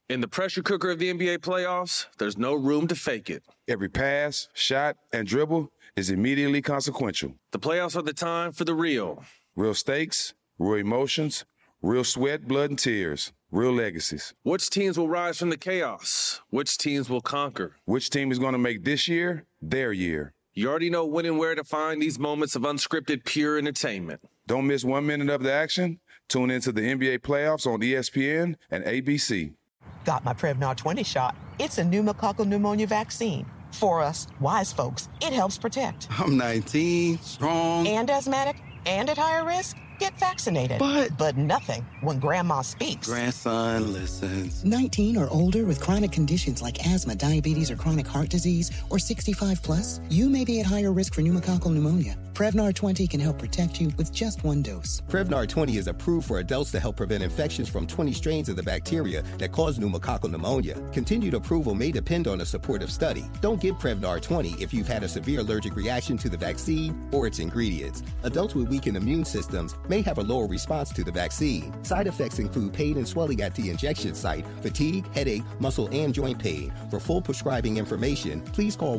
In the pressure cooker of the NBA playoffs, there's no room to fake it. Every pass, shot, and dribble is immediately consequential. The playoffs are the time for the real. Real stakes, real emotions, real sweat, blood, and tears, real legacies. Which teams will rise from the chaos? Which teams will conquer? Which team is going to make this year their year? You already know when and where to find these moments of unscripted, pure entertainment. Don't miss 1 minute of the action. Tune into the NBA playoffs on ESPN and ABC. Got my Prevnar 20 shot. It's a pneumococcal pneumonia vaccine. For us, wise folks, it helps protect. I'm 19, strong. And asthmatic, and at higher risk. Get vaccinated. But nothing when grandma speaks. Grandson listens. 19 or older with chronic conditions like asthma, diabetes, or chronic heart disease, or 65 plus, you may be at higher risk for pneumococcal pneumonia. Prevnar 20 can help protect you with just 1 dose. Prevnar 20 is approved for adults to help prevent infections from 20 strains of the bacteria that cause pneumococcal pneumonia. Continued approval may depend on a supportive study. Don't get Prevnar 20 if you've had a severe allergic reaction to the vaccine or its ingredients. Adults with weakened immune systems may have a lower response to the vaccine. Side effects include pain and swelling at the injection site, fatigue, headache, muscle, and joint pain. For full prescribing information, please call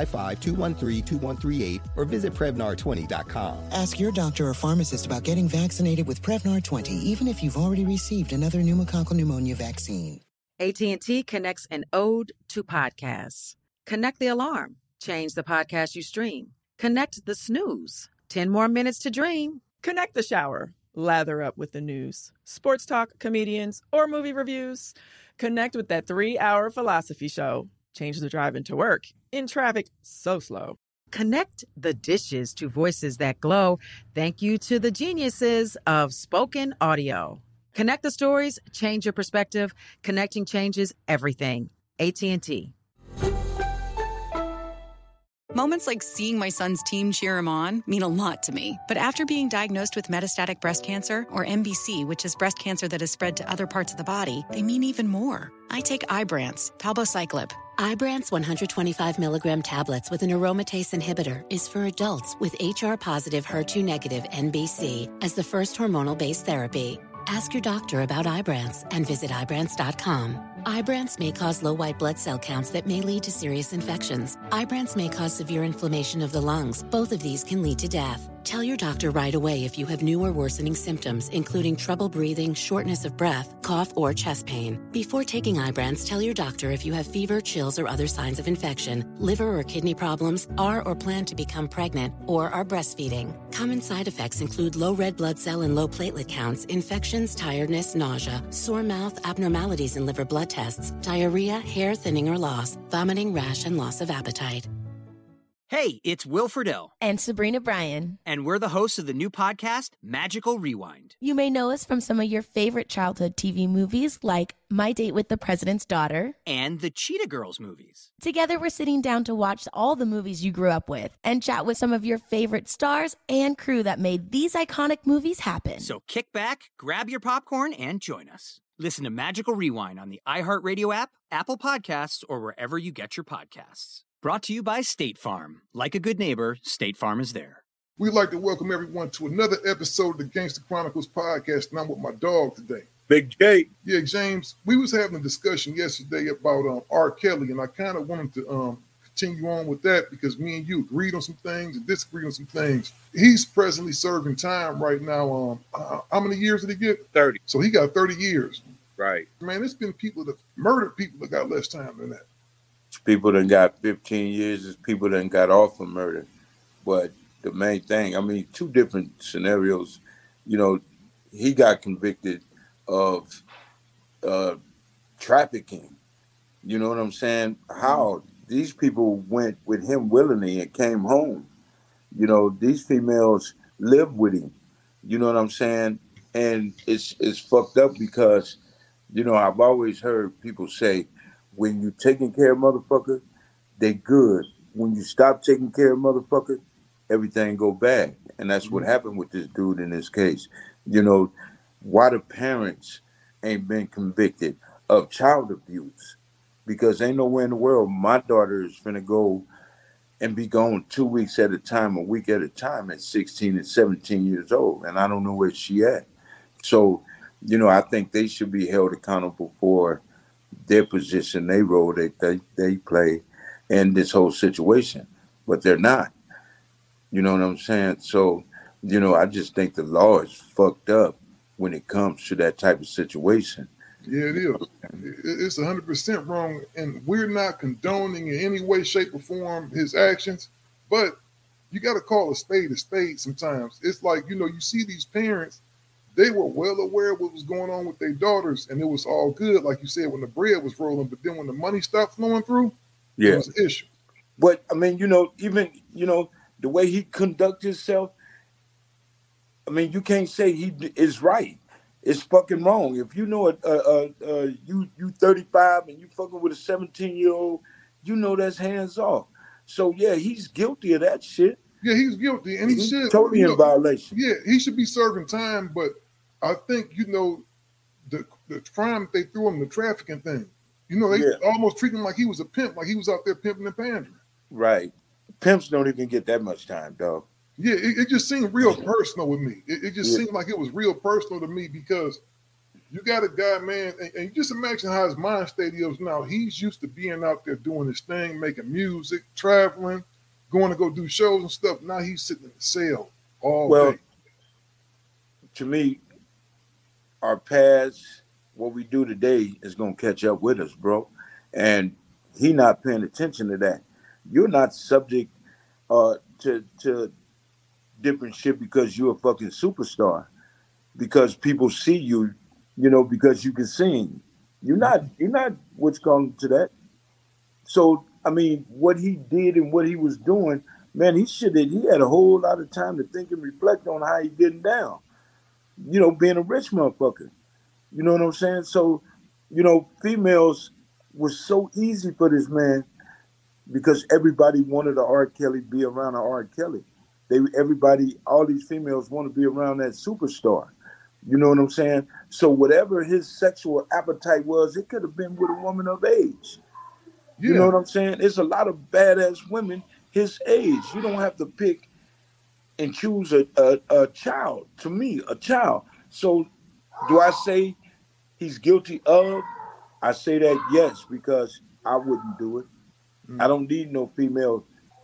1-855-213-2138 or visit Prevnar20.com. Ask your doctor or pharmacist about getting vaccinated with Prevnar 20, even if you've already received another pneumococcal pneumonia vaccine. AT&T connects an ode to podcasts. Connect the alarm. Change the podcast you stream. Connect the snooze. 10 more minutes to dream. Connect the shower. Lather up with the news, sports talk, comedians, or movie reviews. Connect with that 3-hour philosophy show. Change the drive into work in traffic so slow. Connect the dishes to voices that glow. Thank you to the geniuses of spoken audio. Connect the stories, change your perspective. Connecting changes everything. AT&T. Moments like seeing my son's team cheer him on mean a lot to me. But after being diagnosed with metastatic breast cancer, or MBC, which is breast cancer that has spread to other parts of the body, they mean even more. I take Ibrance, palbociclib. Ibrance 125 milligram tablets with an aromatase inhibitor is for adults with HR-positive, HER2-negative MBC as the first hormonal-based therapy. Ask your doctor about Ibrance and visit Ibrance.com. Ibrance may cause low white blood cell counts that may lead to serious infections. Ibrance may cause severe inflammation of the lungs. Both of these can lead to death. Tell your doctor right away if you have new or worsening symptoms, including trouble breathing, shortness of breath, cough, or chest pain. Before taking Ibrance, tell your doctor if you have fever, chills, or other signs of infection, liver or kidney problems, are or plan to become pregnant, or are breastfeeding. Common side effects include low red blood cell and low platelet counts, infections, tiredness, nausea, sore mouth, abnormalities in liver blood tests, diarrhea, hair thinning or loss, vomiting, rash, and loss of appetite. Hey, it's Will Friedle. And Sabrina Bryan. And we're the hosts of the new podcast, Magical Rewind. You may know us from some of your favorite childhood TV movies like My Date with the President's Daughter. And the Cheetah Girls movies. Together, we're sitting down to watch all the movies you grew up with and chat with some of your favorite stars and crew that made these iconic movies happen. So kick back, grab your popcorn, and join us. Listen to Magical Rewind on the iHeartRadio app, Apple Podcasts, or wherever you get your podcasts. Brought to you by State Farm. Like a good neighbor, State Farm is there. We'd like to welcome everyone to another episode of the Gangster Chronicles podcast, and I'm with my dog today. Big J. Yeah, James, we was having a discussion yesterday about R. Kelly, and I kind of wanted to continue on with that because me and you agreed on some things and disagreed on some things. He's presently serving time right now. How many years did he get? 30. So he got 30 years. Right. Man, it's been people that murdered people that got less time than that. People that got 15 years, there's people that got off for murder. But the main thing, I mean, two different scenarios. You know, he got convicted of trafficking. You know what I'm saying? How these people went with him willingly and came home. You know, these females live with him. You know what I'm saying? And it's fucked up because, you know, I've always heard people say, when you taking care of motherfucker, they good. When you stop taking care of motherfucker, everything go bad. And that's what happened with this dude in this case. You know, why the parents ain't been convicted of child abuse? Because ain't nowhere in the world my daughter is finna go and be gone 2 weeks at a time, a week at a time at 16 and 17 years old. And I don't know where she at. So, you know, I think they should be held accountable for their position, their role they play in this whole situation, but they're not. You know what I'm saying? So, I just think the law is fucked up when it comes to that type of situation. Yeah, it is. It's 100% wrong, and we're not condoning in any way, shape, or form his actions, but you got to call a spade sometimes. It's like, you see these parents, they were well aware of what was going on with their daughters, and it was all good, like you said, when the bread was rolling, but then when the money stopped flowing through, it was an issue. But, I mean, even, the way he conducts himself, I mean, you can't say he is right. It's fucking wrong. If you know you 35 and you fucking with a 17-year-old, that's hands off. So yeah, he's guilty of that shit. Yeah, he's guilty, and he should totally in violation. Yeah, he should be serving time. But I think the crime they threw him, the trafficking thing. They almost treat him like he was a pimp, like he was out there pimping and pandering. Right. Pimps don't even get that much time, dog. Yeah, it just seemed real personal with me. It just seemed like it was real personal to me because you got a guy, man, and you just imagine how his mind state is now. He's used to being out there doing his thing, making music, traveling, going to go do shows and stuff. Now he's sitting in the cell all day. To me, our past, what we do today is going to catch up with us, bro. And he not paying attention to that. You're not subject to different shit because you're a fucking superstar, because people see you, because you can sing. You're not what's going to that. So, I mean, what he did and what he was doing, man, he had a whole lot of time to think and reflect on how he getting down. Being a rich motherfucker. You know what I'm saying? So, females was so easy for this man because everybody wanted a R. Kelly, be around a R. Kelly. All these females want to be around that superstar. You know what I'm saying? So whatever his sexual appetite was, it could have been with a woman of age. You know what I'm saying? There's a lot of badass women his age. You don't have to pick and choose a child. To me, a child. So do I say he's guilty of? I say that yes, because I wouldn't do it. I don't need no female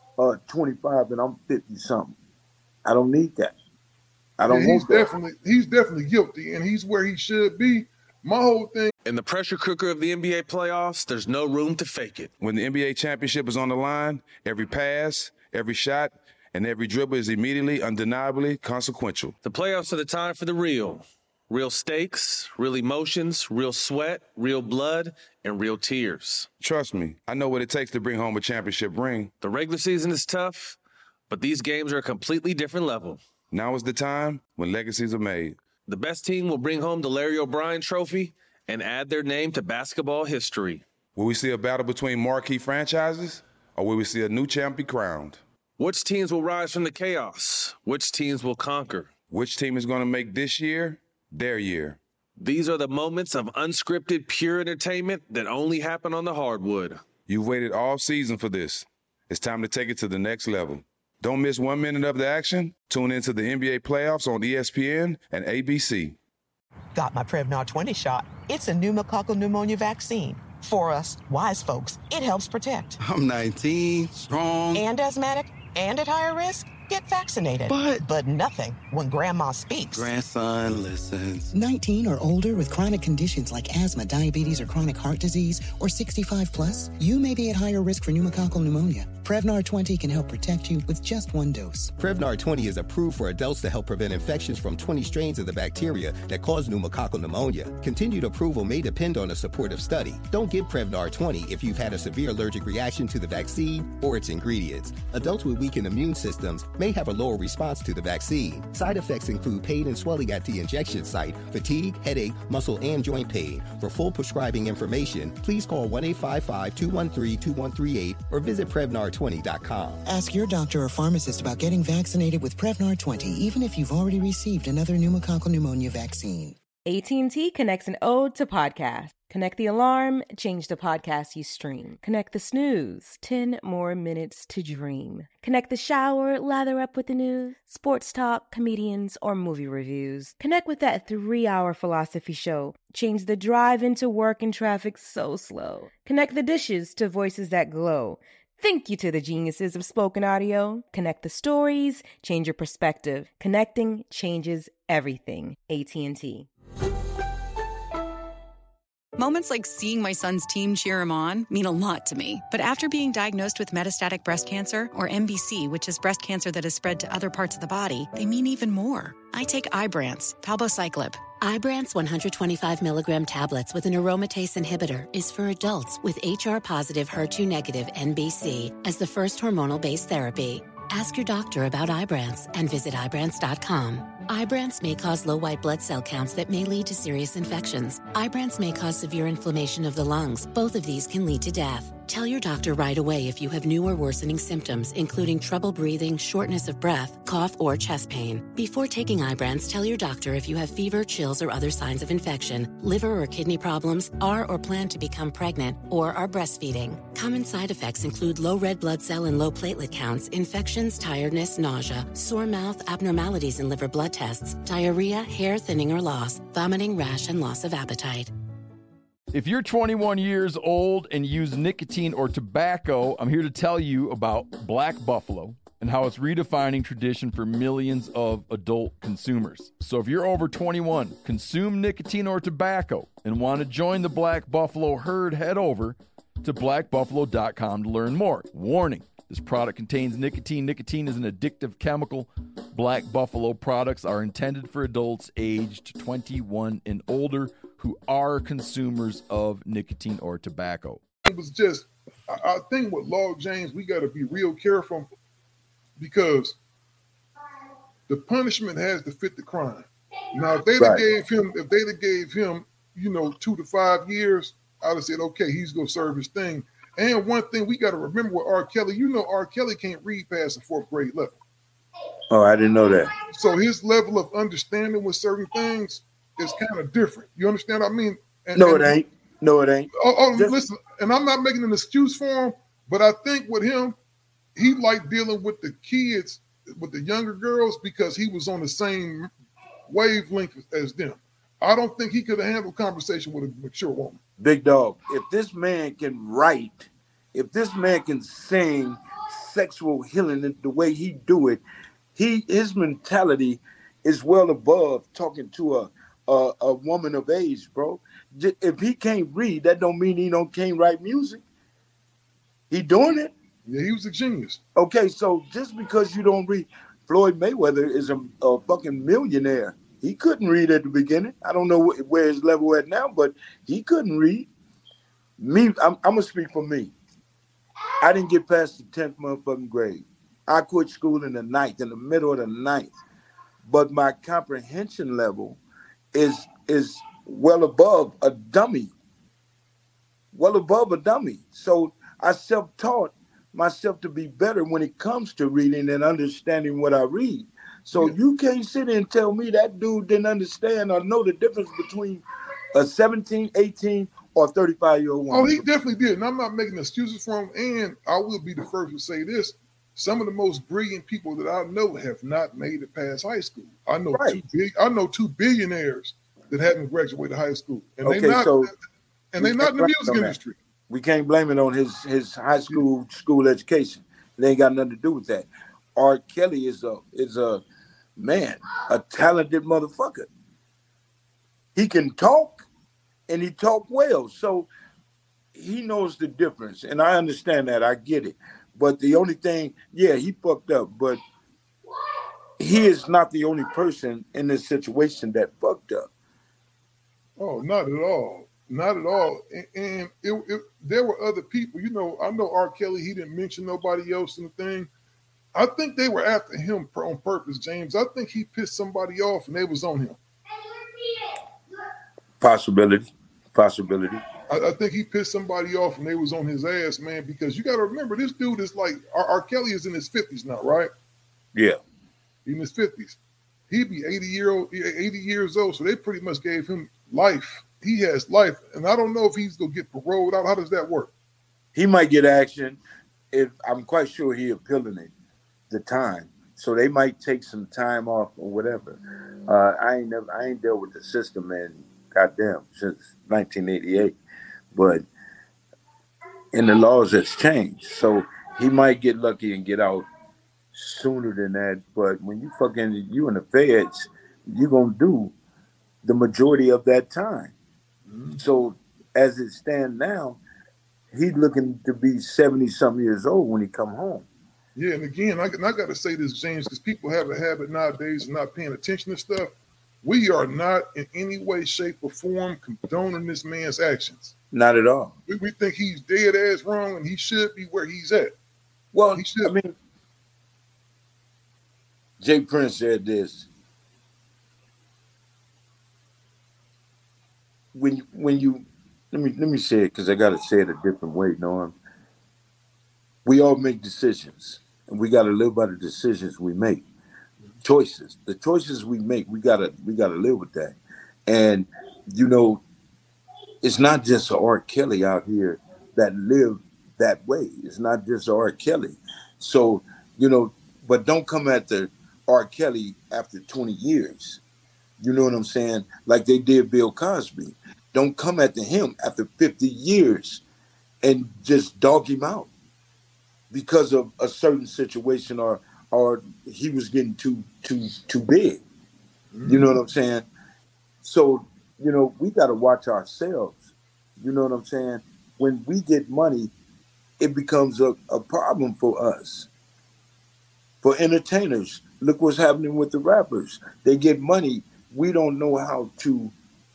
25 and I'm 50 something. I don't need that. I don't want that. He's definitely guilty, and he's where he should be. My whole thing. In the pressure cooker of the NBA playoffs, there's no room to fake it. When the NBA championship is on the line, every pass, every shot, and every dribble is immediately, undeniably consequential. The playoffs are the time for the real. Real stakes, real emotions, real sweat, real blood, and real tears. Trust me, I know what it takes to bring home a championship ring. The regular season is tough, but these games are a completely different level. Now is the time when legacies are made. The best team will bring home the Larry O'Brien Trophy and add their name to basketball history. Will we see a battle between marquee franchises, or will we see a new champ be crowned? Which teams will rise from the chaos? Which teams will conquer? Which team is going to make this year their year? These are the moments of unscripted, pure entertainment that only happen on the hardwood. You've waited all season for this. It's time to take it to the next level. Don't miss 1 minute of the action. Tune into the NBA playoffs on ESPN and ABC. Got my Prevnar 20 shot. It's a pneumococcal pneumonia vaccine. For us, wise folks, it helps protect. I'm 19, strong. And asthmatic, and at higher risk. Get vaccinated. But nothing when grandma speaks. Grandson listens. 19 or older with chronic conditions like asthma, diabetes, or chronic heart disease, or 65 plus, you may be at higher risk for pneumococcal pneumonia. Prevnar 20 can help protect you with just one dose. Prevnar 20 is approved for adults to help prevent infections from 20 strains of the bacteria that cause pneumococcal pneumonia. Continued approval may depend on a supportive study. Don't give Prevnar 20 if you've had a severe allergic reaction to the vaccine or its ingredients. Adults with weakened immune systems may have a lower response to the vaccine. Side effects include pain and swelling at the injection site, fatigue, headache, muscle, and joint pain. For full prescribing information, please call 1-855-213-2138 or visit Prevnar20.com. Ask your doctor or pharmacist about getting vaccinated with Prevnar 20, even if you've already received another pneumococcal pneumonia vaccine. AT&T connects an ode to podcasts. Connect the alarm, change the podcast you stream. Connect the snooze, 10 more minutes to dream. Connect the shower, lather up with the news, sports talk, comedians, or movie reviews. Connect with that 3-hour philosophy show. Change the drive into work and traffic so slow. Connect the dishes to voices that glow. Thank you to the geniuses of spoken audio. Connect the stories, change your perspective. Connecting changes everything. AT&T. Moments like seeing my son's team cheer him on mean a lot to me. But after being diagnosed with metastatic breast cancer, or MBC, which is breast cancer that has spread to other parts of the body, they mean even more. I take Ibrance, palbociclib. Ibrance 125 milligram tablets with an aromatase inhibitor is for adults with HR-positive, HER2-negative NBC as the first hormonal-based therapy. Ask your doctor about Ibrance and visit Ibrance.com. Ibrance may cause low white blood cell counts that may lead to serious infections. Ibrance may cause severe inflammation of the lungs. Both of these can lead to death. Tell your doctor right away if you have new or worsening symptoms, including trouble breathing, shortness of breath, cough, or chest pain. Before taking Ibrance, tell your doctor if you have fever, chills, or other signs of infection, liver or kidney problems, are or plan to become pregnant, or are breastfeeding. Common side effects include low red blood cell and low platelet counts, infections, tiredness, nausea, sore mouth, abnormalities in liver blood tests, diarrhea, hair thinning or loss, vomiting, rash, and loss of appetite. If you're 21 years old and use nicotine or tobacco, I'm here to tell you about Black Buffalo and how it's redefining tradition for millions of adult consumers. So if you're over 21, consume nicotine or tobacco, and want to join the Black Buffalo herd, head over to blackbuffalo.com to learn more. Warning, this product contains nicotine. Nicotine is an addictive chemical. Black Buffalo products are intended for adults aged 21 and older who are consumers of nicotine or tobacco. It was just, I think with Log James, we got to be real careful because the punishment has to fit the crime. Now, if they'd have gave him, 2 to 5 years, I'd have said, okay, he's going to serve his thing. And one thing we got to remember with R. Kelly, R. Kelly can't read past the 4th grade level. Oh, I didn't know that. So his level of understanding with certain things is kind of different. You understand what I mean? It ain't. No, it ain't. Listen, and I'm not making an excuse for him, but I think with him, he liked dealing with the kids, with the younger girls, because he was on the same wavelength as them. I don't think he could have handled conversation with a mature woman. Big dog, if this man can write, if this man can sing sexual healing the way he do it, his mentality is well above talking to a woman of age, bro. If he can't read, that don't mean he can't write music. He doing it. Yeah, he was a genius. Okay, so just because you don't read, Floyd Mayweather is a fucking millionaire. He couldn't read at the beginning. I don't know where his level at now, but he couldn't read. I'm gonna speak for me. I didn't get past the 10th motherfucking grade. I quit school in the middle of the ninth. But my comprehension level is well above a dummy. Well above a dummy. So I self-taught myself to be better when it comes to reading and understanding what I read. So you can't sit there and tell me that dude didn't understand or know the difference between a 17, 18, or 35-year-old woman. Oh, he definitely did. And I'm not making excuses for him. And I will be the first to say this. Some of the most brilliant people that I know have not made it past high school. I know two billionaires that haven't graduated high school. And they're not in the music industry. We can't blame it on his high school education. It ain't got nothing to do with that. R. Kelly is a man, a talented motherfucker. He can talk, and he talk well. So he knows the difference, and I understand that. I get it. But the only thing, he fucked up, but he is not the only person in this situation that fucked up. Oh, not at all. Not at all. And there were other people. I know R. Kelly, he didn't mention nobody else in the thing. I think they were after him on purpose, James. I think he pissed somebody off and they was on him. Possibility. I think he pissed somebody off and they was on his ass, man, because you got to remember, this dude is like, R. Kelly is in his 50s now, right? Yeah. In his 50s. He'd be 80 years old, so they pretty much gave him life. he has life, and I don't know if he's gonna get paroled out. How does that work? He might get action. If I'm quite sure he appealing it, the time, so they might take some time off or whatever. I ain't dealt with the system, man. Goddamn, since 1988, but in the laws that's changed, so he might get lucky and get out sooner than that. But when you in the feds, you're gonna do the majority of that time. Mm-hmm. So as it stands now, he's looking to be 70-something years old when he come home. Yeah, and again, I got to say this, James, because people have a habit nowadays of not paying attention to stuff. We are not in any way, shape, or form condoning this man's actions. Not at all. We think he's dead ass wrong, and he should be where he's at. Well, I mean, Jay Prince said this. When you let me say it, because I got to say it a different way, Norm. We all make decisions, and we got to live by the decisions we make. Choices, the choices we make, we gotta live with that. And it's not just R. Kelly out here that live that way. It's not just R. Kelly. So but don't come at the R. Kelly after 20 years. You know what I'm saying? Like they did Bill Cosby. Don't come at him after 50 years and just dog him out because of a certain situation or he was getting too big. Mm-hmm. You know what I'm saying? So, we got to watch ourselves. You know what I'm saying? When we get money, it becomes a problem for us. For entertainers, look what's happening with the rappers. They get money. We don't know how to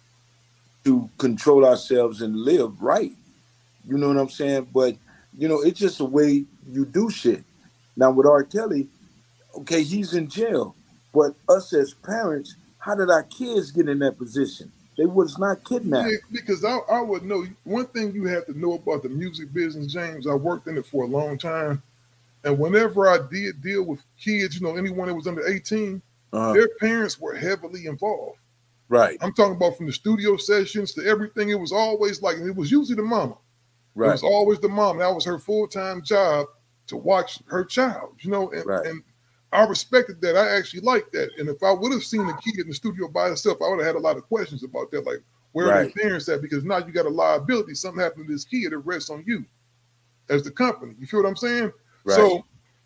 control ourselves and live right. You know what I'm saying? But, it's just a way you do shit. Now with R. Kelly, okay, he's in jail. But us as parents, how did our kids get in that position? They was not kidnapped. Yeah, because I would know. One thing you have to know about the music business, James, I worked in it for a long time. And whenever I did deal with kids, anyone that was under 18, their parents were heavily involved. Right. I'm talking about from the studio sessions to everything. It was always and it was usually the mama. Right. It was always the mom. That was her full-time job to watch her child, and I respected that. I actually liked that. And if I would have seen the kid in the studio by herself, I would have had a lot of questions about that. Like, where are their parents at? Because now you got a liability. Something happened to this kid, it rests on you as the company. You feel what I'm saying? Right. So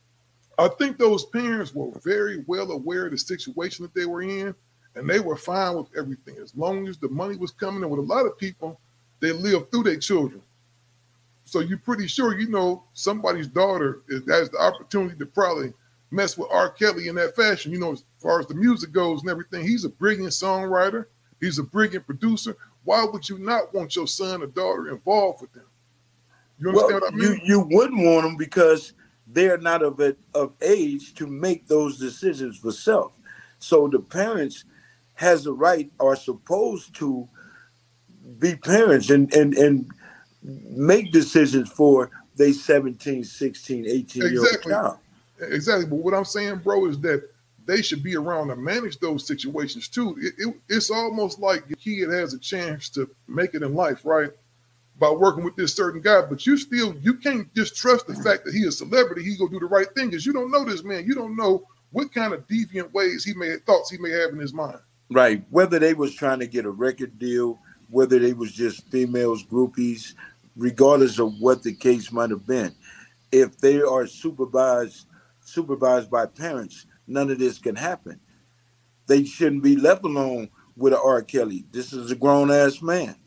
I think those parents were very well aware of the situation that they were in, and they were fine with everything. As long as the money was coming in, with a lot of people, they live through their children. So you're pretty sure, somebody's daughter has the opportunity to probably mess with R. Kelly in that fashion, as far as the music goes and everything. He's a brilliant songwriter. He's a brilliant producer. Why would you not want your son or daughter involved with them? You understand what I mean? You wouldn't want them because they're not of age to make those decisions for self. So the parents has a right, are supposed to be parents and make decisions for their 17, 16, 18-year-old child. Exactly. But what I'm saying, bro, is that they should be around to manage those situations too. It's almost like your kid has a chance to make it in life, right? By working with this certain guy, but you can't just trust the fact that he is a celebrity. He gonna do the right thing, because you don't know this man. You don't know what kind of deviant ways thoughts he may have in his mind. Right. Whether they was trying to get a record deal, whether they was just females, groupies, regardless of what the case might have been. If they are supervised by parents, none of this can happen. They shouldn't be left alone with an R. Kelly. This is a grown-ass man.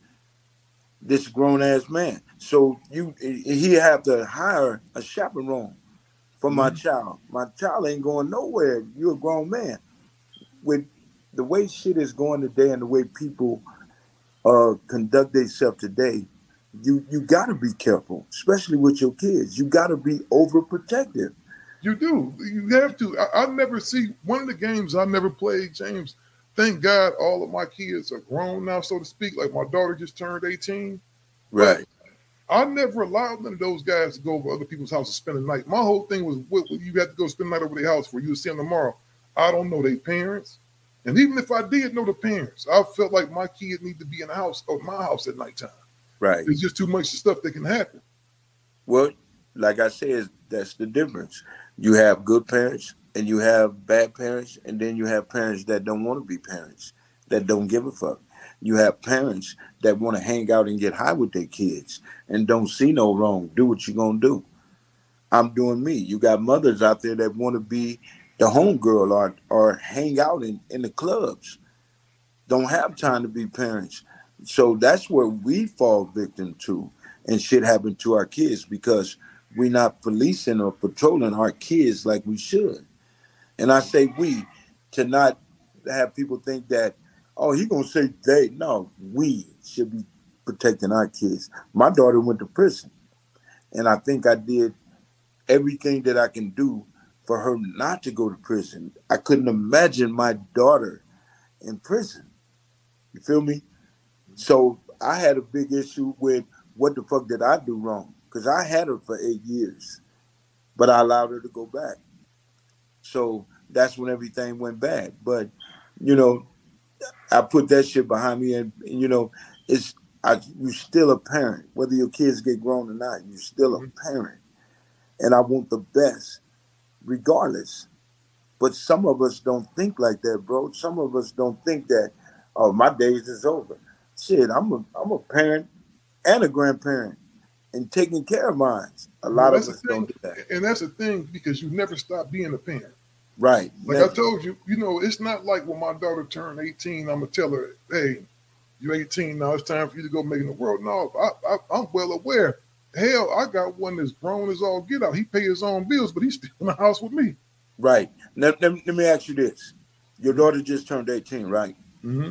So he have to hire a chaperone for my child. My child ain't going nowhere. You're a grown man. With the way shit is going today and the way people conduct themselves today, you got to be careful, especially with your kids. You got to be overprotective. You do. You have to. I never see one of the games I never played, James. Thank God all of my kids are grown now, so to speak. Like my daughter just turned 18. Right. I never allowed none of those guys to go over other people's houses and spend the night. My whole thing was, what you have to go spend the night over their house for? You to see them tomorrow. I don't know their parents. And even if I did know the parents, I felt like my kid need to be in the house or my house at nighttime. Right. There's just too much stuff that can happen. Well, like I said, that's the difference. You have good parents and you have bad parents, and then you have parents that don't want to be parents, that don't give a fuck. You have parents that want to hang out and get high with their kids and don't see no wrong. Do what you're going to do. I'm doing me. You got mothers out there that want to be the homegirl or hang out in the clubs. Don't have time to be parents. So that's where we fall victim to, and shit happen to our kids because we're not policing or patrolling our kids like we should. And I say we, to not have people think that, oh, he gonna say they. No, we should be protecting our kids. My daughter went to prison, and I think I did everything that I can do for her not to go to prison. I couldn't imagine my daughter in prison. You feel me? So I had a big issue with what the fuck did I do wrong? Because I had her for 8 years, but I allowed her to go back. So that's when everything went bad. But, you know, I put that shit behind me, and you know, you're still a parent. Whether your kids get grown or not, you're still a parent. And I want the best, regardless. But some of us don't think like that, bro. Some of us don't think that, oh, my days is over. Shit, I'm a parent and a grandparent and taking care of mine. A lot of us don't do that. And that's the thing, because you never stop being a parent. Right. Like I told you, you know, it's not like when my daughter turned 18, I'm going to tell her, hey, you're 18 now, it's time for you to go make it in the world. No, I'm well aware. Hell, I got one that's grown as all get out. He pay his own bills, but he's still in the house with me. Right. Let me ask you this. Your daughter just turned 18, right? Mm-hmm.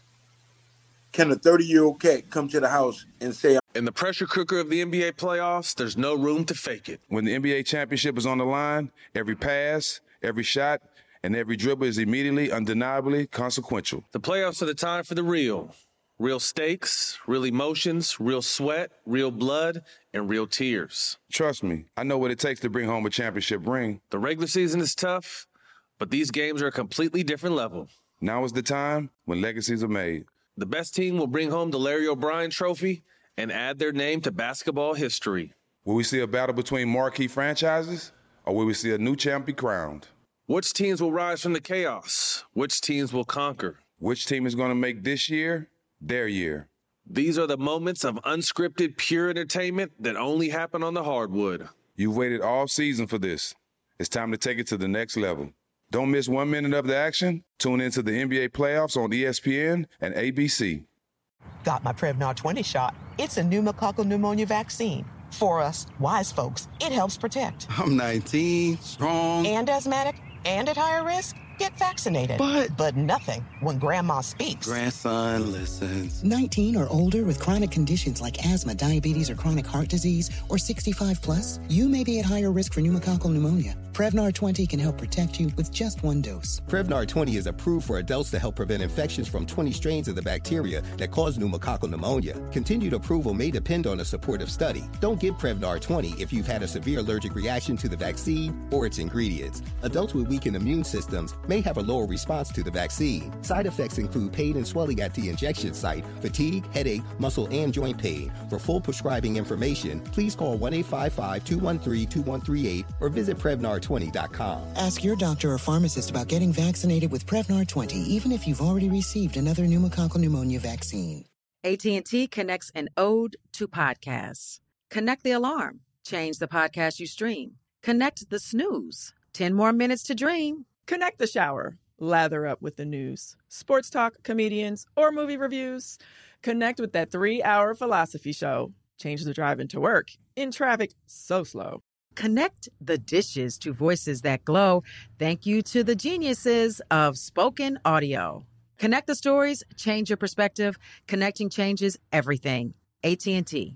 Can a 30-year-old cat come to the house and say, in the pressure cooker of the NBA playoffs, there's no room to fake it. When the NBA championship is on the line, every pass, every shot, and every dribble is immediately, undeniably consequential. The playoffs are the time for the real. Real stakes, real emotions, real sweat, real blood, and real tears. Trust me, I know what it takes to bring home a championship ring. The regular season is tough, but these games are a completely different level. Now is the time when legacies are made. The best team will bring home the Larry O'Brien Trophy and add their name to basketball history. Will we see a battle between marquee franchises, or will we see a new champ be crowned? Which teams will rise from the chaos? Which teams will conquer? Which team is going to make this year their year? These are the moments of unscripted, pure entertainment that only happen on the hardwood. You've waited all season for this. It's time to take it to the next level. Don't miss 1 minute of the action. Tune into the NBA playoffs on ESPN and ABC. Got my Prevnar 20 shot. It's a pneumococcal pneumonia vaccine. For us, wise folks, it helps protect. I'm 19, strong. And asthmatic, and at higher risk. Get vaccinated. But nothing when grandma speaks. Grandson listens. 19 or older with chronic conditions like asthma, diabetes, or chronic heart disease, or 65 plus, you may be at higher risk for pneumococcal pneumonia. Prevnar 20 can help protect you with just one dose. Prevnar 20 is approved for adults to help prevent infections from 20 strains of the bacteria that cause pneumococcal pneumonia. Continued approval may depend on a supportive study. Don't give Prevnar 20 if you've had a severe allergic reaction to the vaccine or its ingredients. Adults with weakened immune systems may have a lower response to the vaccine. Side effects include pain and swelling at the injection site, fatigue, headache, muscle, and joint pain. For full prescribing information, please call 1-855-213-2138 or visit Prevnar20.com. Ask your doctor or pharmacist about getting vaccinated with Prevnar 20, even if you've already received another pneumococcal pneumonia vaccine. AT&T connects an ode to podcasts. Connect the alarm. Change the podcast you stream. Connect the snooze. 10 more minutes to dream. Connect the shower. Lather up with the news, sports talk, comedians, or movie reviews. Connect with that 3-hour philosophy show. Change the drive into work in traffic so slow. Connect the dishes to voices that glow. Thank you to the geniuses of spoken audio. Connect the stories, change your perspective. Connecting changes everything. AT&T.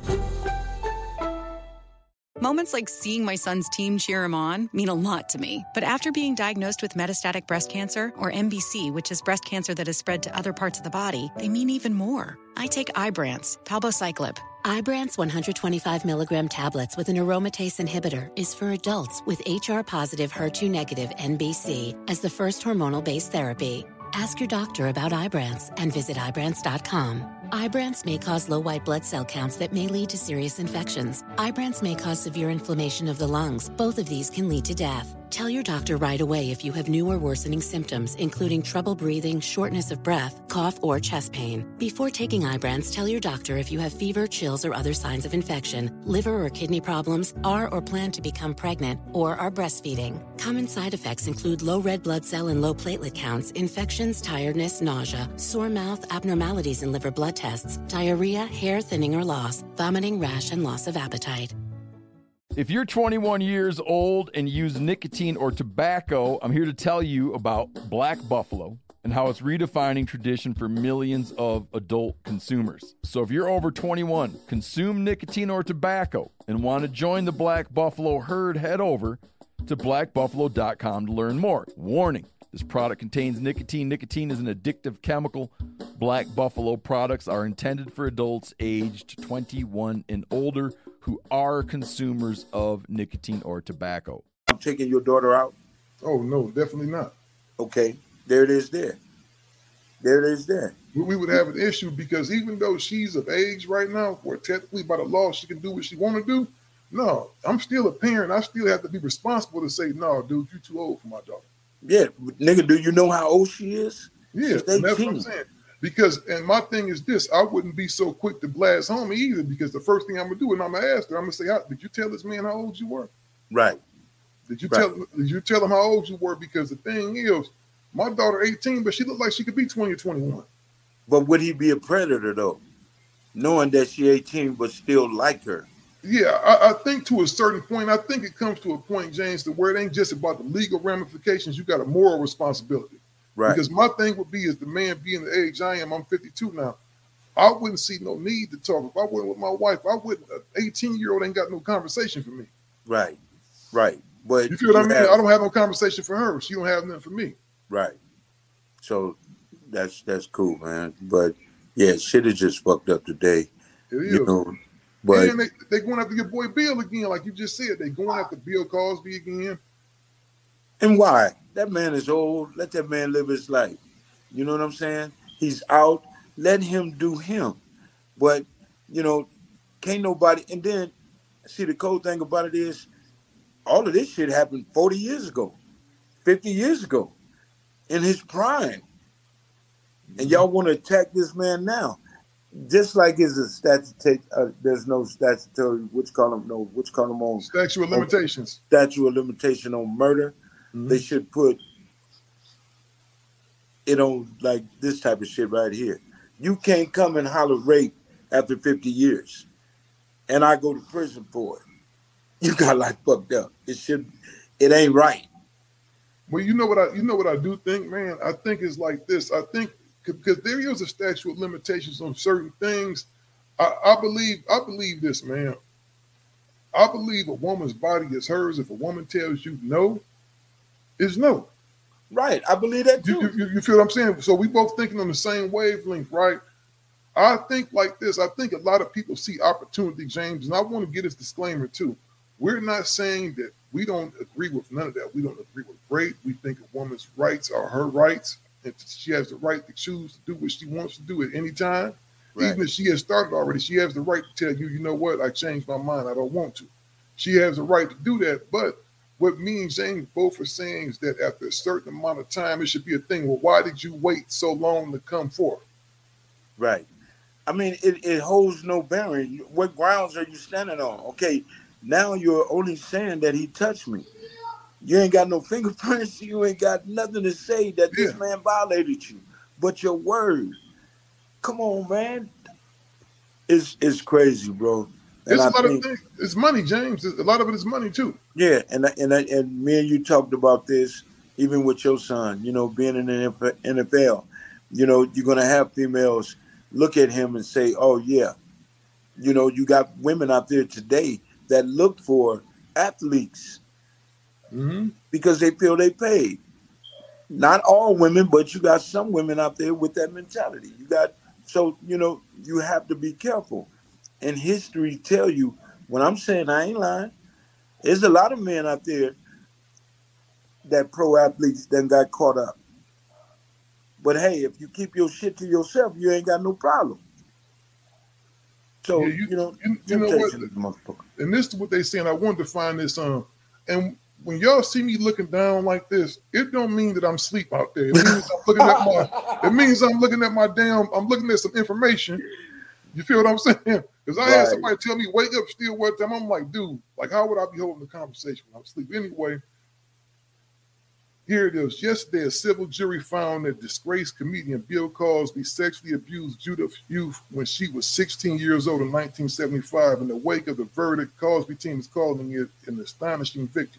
Moments like seeing my son's team cheer him on mean a lot to me. But after being diagnosed with metastatic breast cancer, or MBC, which is breast cancer that has spread to other parts of the body, they mean even more. I take Ibrance, palbociclib. Ibrance 125 milligram tablets with an aromatase inhibitor is for adults with HR-positive, HER2-negative NBC as the first hormonal-based therapy. Ask your doctor about Ibrance and visit Ibrance.com. Ibrance may cause low white blood cell counts that may lead to serious infections. Ibrance may cause severe inflammation of the lungs. Both of these can lead to death. Tell your doctor right away if you have new or worsening symptoms, including trouble breathing, shortness of breath, cough, or chest pain. Before taking Ibrance, tell your doctor if you have fever, chills, or other signs of infection, liver or kidney problems, are or plan to become pregnant, or are breastfeeding. Common side effects include low red blood cell and low platelet counts, infections, tiredness, nausea, sore mouth, abnormalities in liver blood tests, diarrhea, hair thinning or loss, vomiting, rash, and loss of appetite. If you're 21 years old and use nicotine or tobacco, I'm here to tell you about Black Buffalo and how it's redefining tradition for millions of adult consumers. So if you're over 21, consume nicotine or tobacco, and want to join the Black Buffalo herd, head over to blackbuffalo.com to learn more. Warning, this product contains nicotine. Nicotine is an addictive chemical. Black Buffalo products are intended for adults aged 21 and older who are consumers of nicotine or tobacco. I'm taking your daughter out? Oh, no, definitely not. Okay, there it is there. There it is there. We would have an issue because even though she's of age right now, where technically by the law she can do what she want to do, no, I'm still a parent. I still have to be responsible to say, no, dude, you're too old for my daughter. Yeah, nigga, do you know how old she is? Yeah, that's what I'm saying. Because, and my thing is this, I wouldn't be so quick to blast homie either, because the first thing I'm going to do, and I'm going to ask her, I'm going to say, did you tell this man how old you were? Right. Did you tell him how old you were? Because the thing is, my daughter 18, but she looked like she could be 20 or 21. But would he be a predator, though? Knowing that she 18, but still like her? Yeah, I think to a certain point, I think it comes to a point, James, to where it ain't just about the legal ramifications. You got a moral responsibility. Right. Because my thing would be, is the man being the age I am, I'm 52 now, I wouldn't see no need to talk. If I went with my wife, I wouldn't. An 18-year-old ain't got no conversation for me. Right, right. But you feel what I mean? I don't have no conversation for her. She don't have nothing for me. Right. So that's cool, man. But yeah, shit is just fucked up today. It is. You know, but and they going after your boy Bill again, like you just said. They going after Bill Cosby again. And why? That man is old. Let that man live his life. You know what I'm saying? He's out. Let him do him. But, you know, can't nobody. And then, see, the cold thing about it is, all of this shit happened 40 years ago, 50 years ago, in his prime. And y'all want to attack this man now. Just like it's a statute, there's no statutory, which column on statute of limitations. Statute of limitation on murder. Mm-hmm. They should put it on like this type of shit right here. You can't come and holler rape after 50 years, and I go to prison for it. You got like fucked up. It ain't right. Well, you know what I do think, man. I think it's like this. I think because there is a statute of limitations on certain things. I believe this, man. I believe a woman's body is hers. If a woman tells you no, it's no. Right. I believe that too. You feel what I'm saying? So we both thinking on the same wavelength, right? I think like this. I think a lot of people see opportunity, James, and I want to get this disclaimer too. We're not saying that we don't agree with none of that. We don't agree with rape. We think a woman's rights are her rights. And she has the right to choose to do what she wants to do at any time. Right. Even if she has started already, she has the right to tell you, you know what, I changed my mind. I don't want to. She has the right to do that. But what me and James both are saying is that after a certain amount of time, it should be a thing. Well, why did you wait so long to come forth? Right. I mean, it holds no bearing. What grounds are you standing on? Okay, now you're only saying that he touched me. You ain't got no fingerprints. You ain't got nothing to say that this man violated you. But your word. Come on, man. It's crazy, bro. And it's a lot of things. It's money, James. A lot of it is money too. Yeah, and me and you talked about this even with your son. You know, being in the NFL. You know, you're gonna have females look at him and say, "Oh yeah." You know, you got women out there today that look for athletes because they feel they paid. Not all women, but you got some women out there with that mentality. So, you know, you have to be careful. And history tell you, when I'm saying I ain't lying, there's a lot of men out there that pro athletes then got caught up. But hey, if you keep your shit to yourself, you ain't got no problem. So yeah, you know what? And this is what they saying. I wanted to find this and when y'all see me looking down like this, it don't mean that I'm asleep out there. It means I'm looking at my I'm looking at some information. You feel what I'm saying? Because I had somebody tell me, wake up still one time. I'm like, dude, like, how would I be holding the conversation when I'm asleep? Anyway, here it is. Yesterday, a civil jury found that disgraced comedian Bill Cosby sexually abused Judith Youth when she was 16 years old in 1975. In the wake of the verdict, Cosby team is calling it an astonishing victory.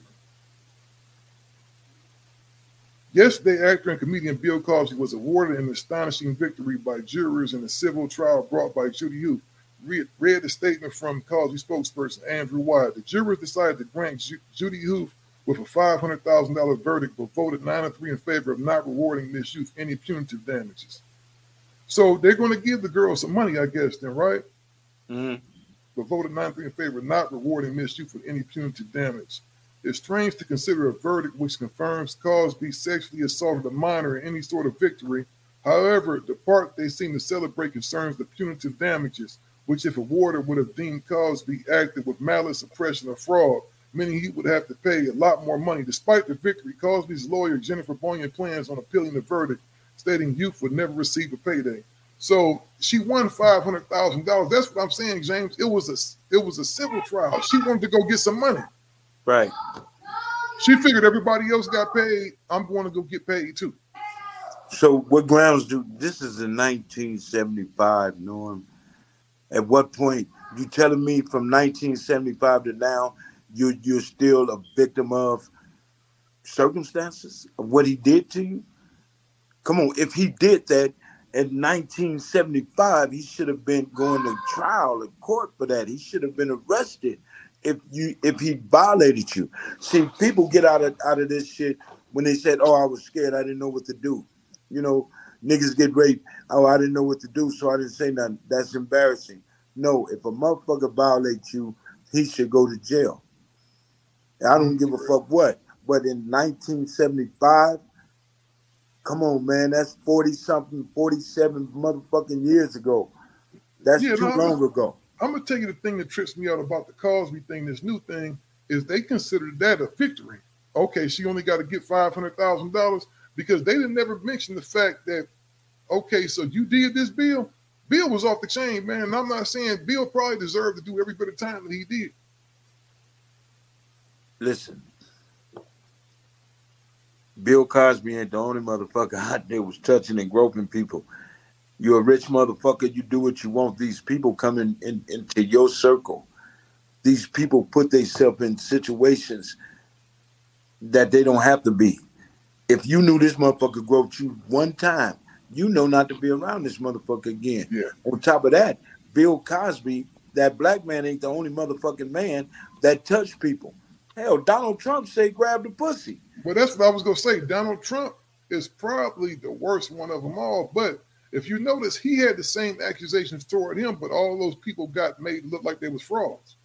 Yesterday, actor and comedian Bill Cosby was awarded an astonishing victory by jurors in a civil trial brought by Judy Youth. Read the statement from Cosby spokesperson Andrew Wyatt. The jurors decided to grant Judy Youth with a $500,000 verdict, but voted 9-3 in favor of not rewarding Miss Youth any punitive damages. So they're going to give the girl some money, I guess, then, right? Mm-hmm. But voted 9-3 in favor of not rewarding Miss Youth with any punitive damage. It's strange to consider a verdict which confirms Cosby sexually assaulted a minor in any sort of victory. However, the part they seem to celebrate concerns the punitive damages, which if awarded would have deemed Cosby acted with malice, oppression, or fraud, meaning he would have to pay a lot more money. Despite the victory, Cosby's lawyer, Jennifer Boyan, plans on appealing the verdict, stating Youth would never receive a payday. So she won $500,000. That's what I'm saying, James. It was a civil trial. She wanted to go get some money. Right. She figured everybody else got paid. I'm going to go get paid too. So what grounds do this is in 1975, Norm? At what point you telling me from 1975 to now you're still a victim of circumstances of what he did to you? Come on, if he did that in 1975, he should have been going to trial in court for that. He should have been arrested if he violated you. See, people get out of this shit when they said, "Oh, I was scared, I didn't know what to do." You know, niggas get raped. "Oh, I didn't know what to do, so I didn't say nothing." That's embarrassing. No, if a motherfucker violates you, he should go to jail. I don't give a fuck what. But in 1975, come on, man, that's 47 motherfucking years ago. That's too long ago. I'm going to tell you the thing that trips me out about the Cosby thing, this new thing, is they considered that a victory. Okay, she only got to get $500,000 because they didn't never mention the fact that, okay, so you did this, Bill? Bill was off the chain, man. And I'm not saying Bill probably deserved to do every bit of time that he did. Listen, Bill Cosby ain't the only motherfucker out there was touching and groping people. You're a rich motherfucker. You do what you want. These people come into your circle. These people put themselves in situations that they don't have to be. If you knew this motherfucker groped you one time, you know not to be around this motherfucker again. Yeah. On top of that, Bill Cosby, that black man ain't the only motherfucking man that touched people. Hell, Donald Trump say grab the pussy. Well, that's what I was going to say. Donald Trump is probably the worst one of them all. But if you notice, he had the same accusations toward him, but all those people got made look like they was frauds.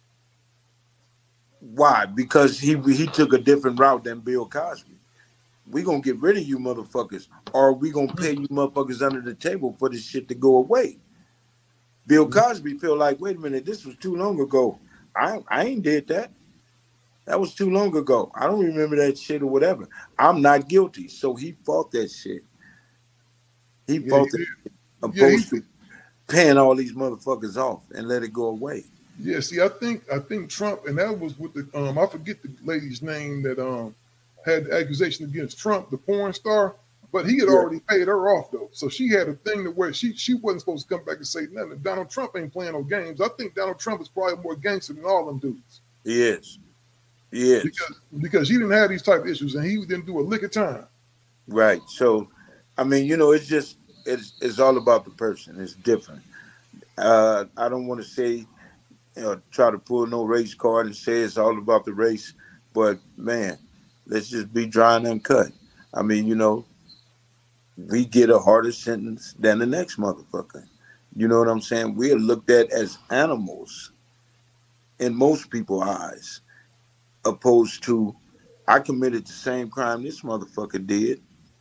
Why? Because he took a different route than Bill Cosby. We gonna get rid of you motherfuckers, or we gonna pay you motherfuckers under the table for this shit to go away. Bill Cosby feel like, wait a minute, this was too long ago. I ain't did that. That was too long ago. I don't remember that shit or whatever. I'm not guilty. So he fought that shit. He fought that shit, opposed to paying all these motherfuckers off and let it go away. Yeah, see, I think Trump, and that was with the I forget the lady's name that had the accusation against Trump, the porn star, but he had already paid her off though. So she had a thing to where she wasn't supposed to come back and say nothing. Donald Trump ain't playing no games. I think Donald Trump is probably more gangster than all them dudes. He is. He is. Because he didn't have these type of issues and he didn't do a lick of time. Right. So, I mean, you know, it's all about the person. It's different. I don't want to say, try to pull no race card and say it's all about the race, but man, let's just be dry and uncut. I mean, we get a harder sentence than the next motherfucker. You know what I'm saying? We are looked at as animals in most people's eyes, opposed to I committed the same crime this motherfucker did.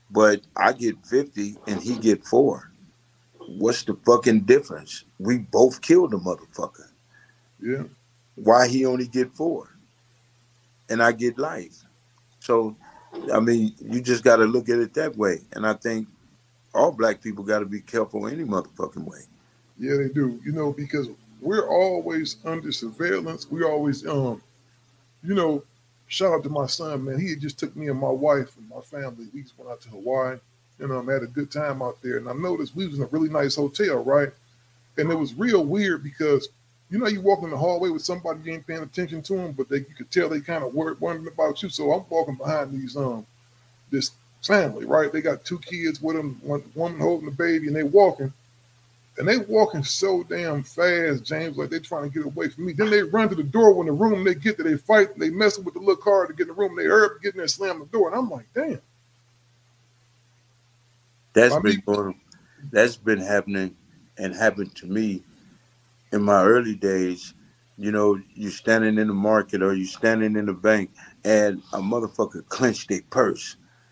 but I get 50 and he get 4. What's the fucking difference? We both killed the motherfucker. Yeah. Why he only get 4? And I get life. So, I mean, you just got to look at it that way. And I think all black people got to be careful any motherfucking way. Yeah, they do. You know, because we're always under surveillance. We always, you know, shout out to my son, man. He just took me and my wife and my family. We just went out to Hawaii and had a good time out there. And I noticed we was in a really nice hotel, right? And it was real weird because, you know, you walk in the hallway with somebody, you ain't paying attention to them, but you could tell they kind of wondering about you. So I'm walking behind these this family, right? They got 2 kids with them, one woman holding the baby, and they walking so damn fast, James, like they trying to get away from me. Then they run to the door when the room they get there, they fight, and they messing with the little car to get in the room. They hurry up, get in there, slam the door, and I'm like, damn. That's been happening and happened to me in my early days. You know, you standing in the market or you standing in the bank and a motherfucker clenched their purse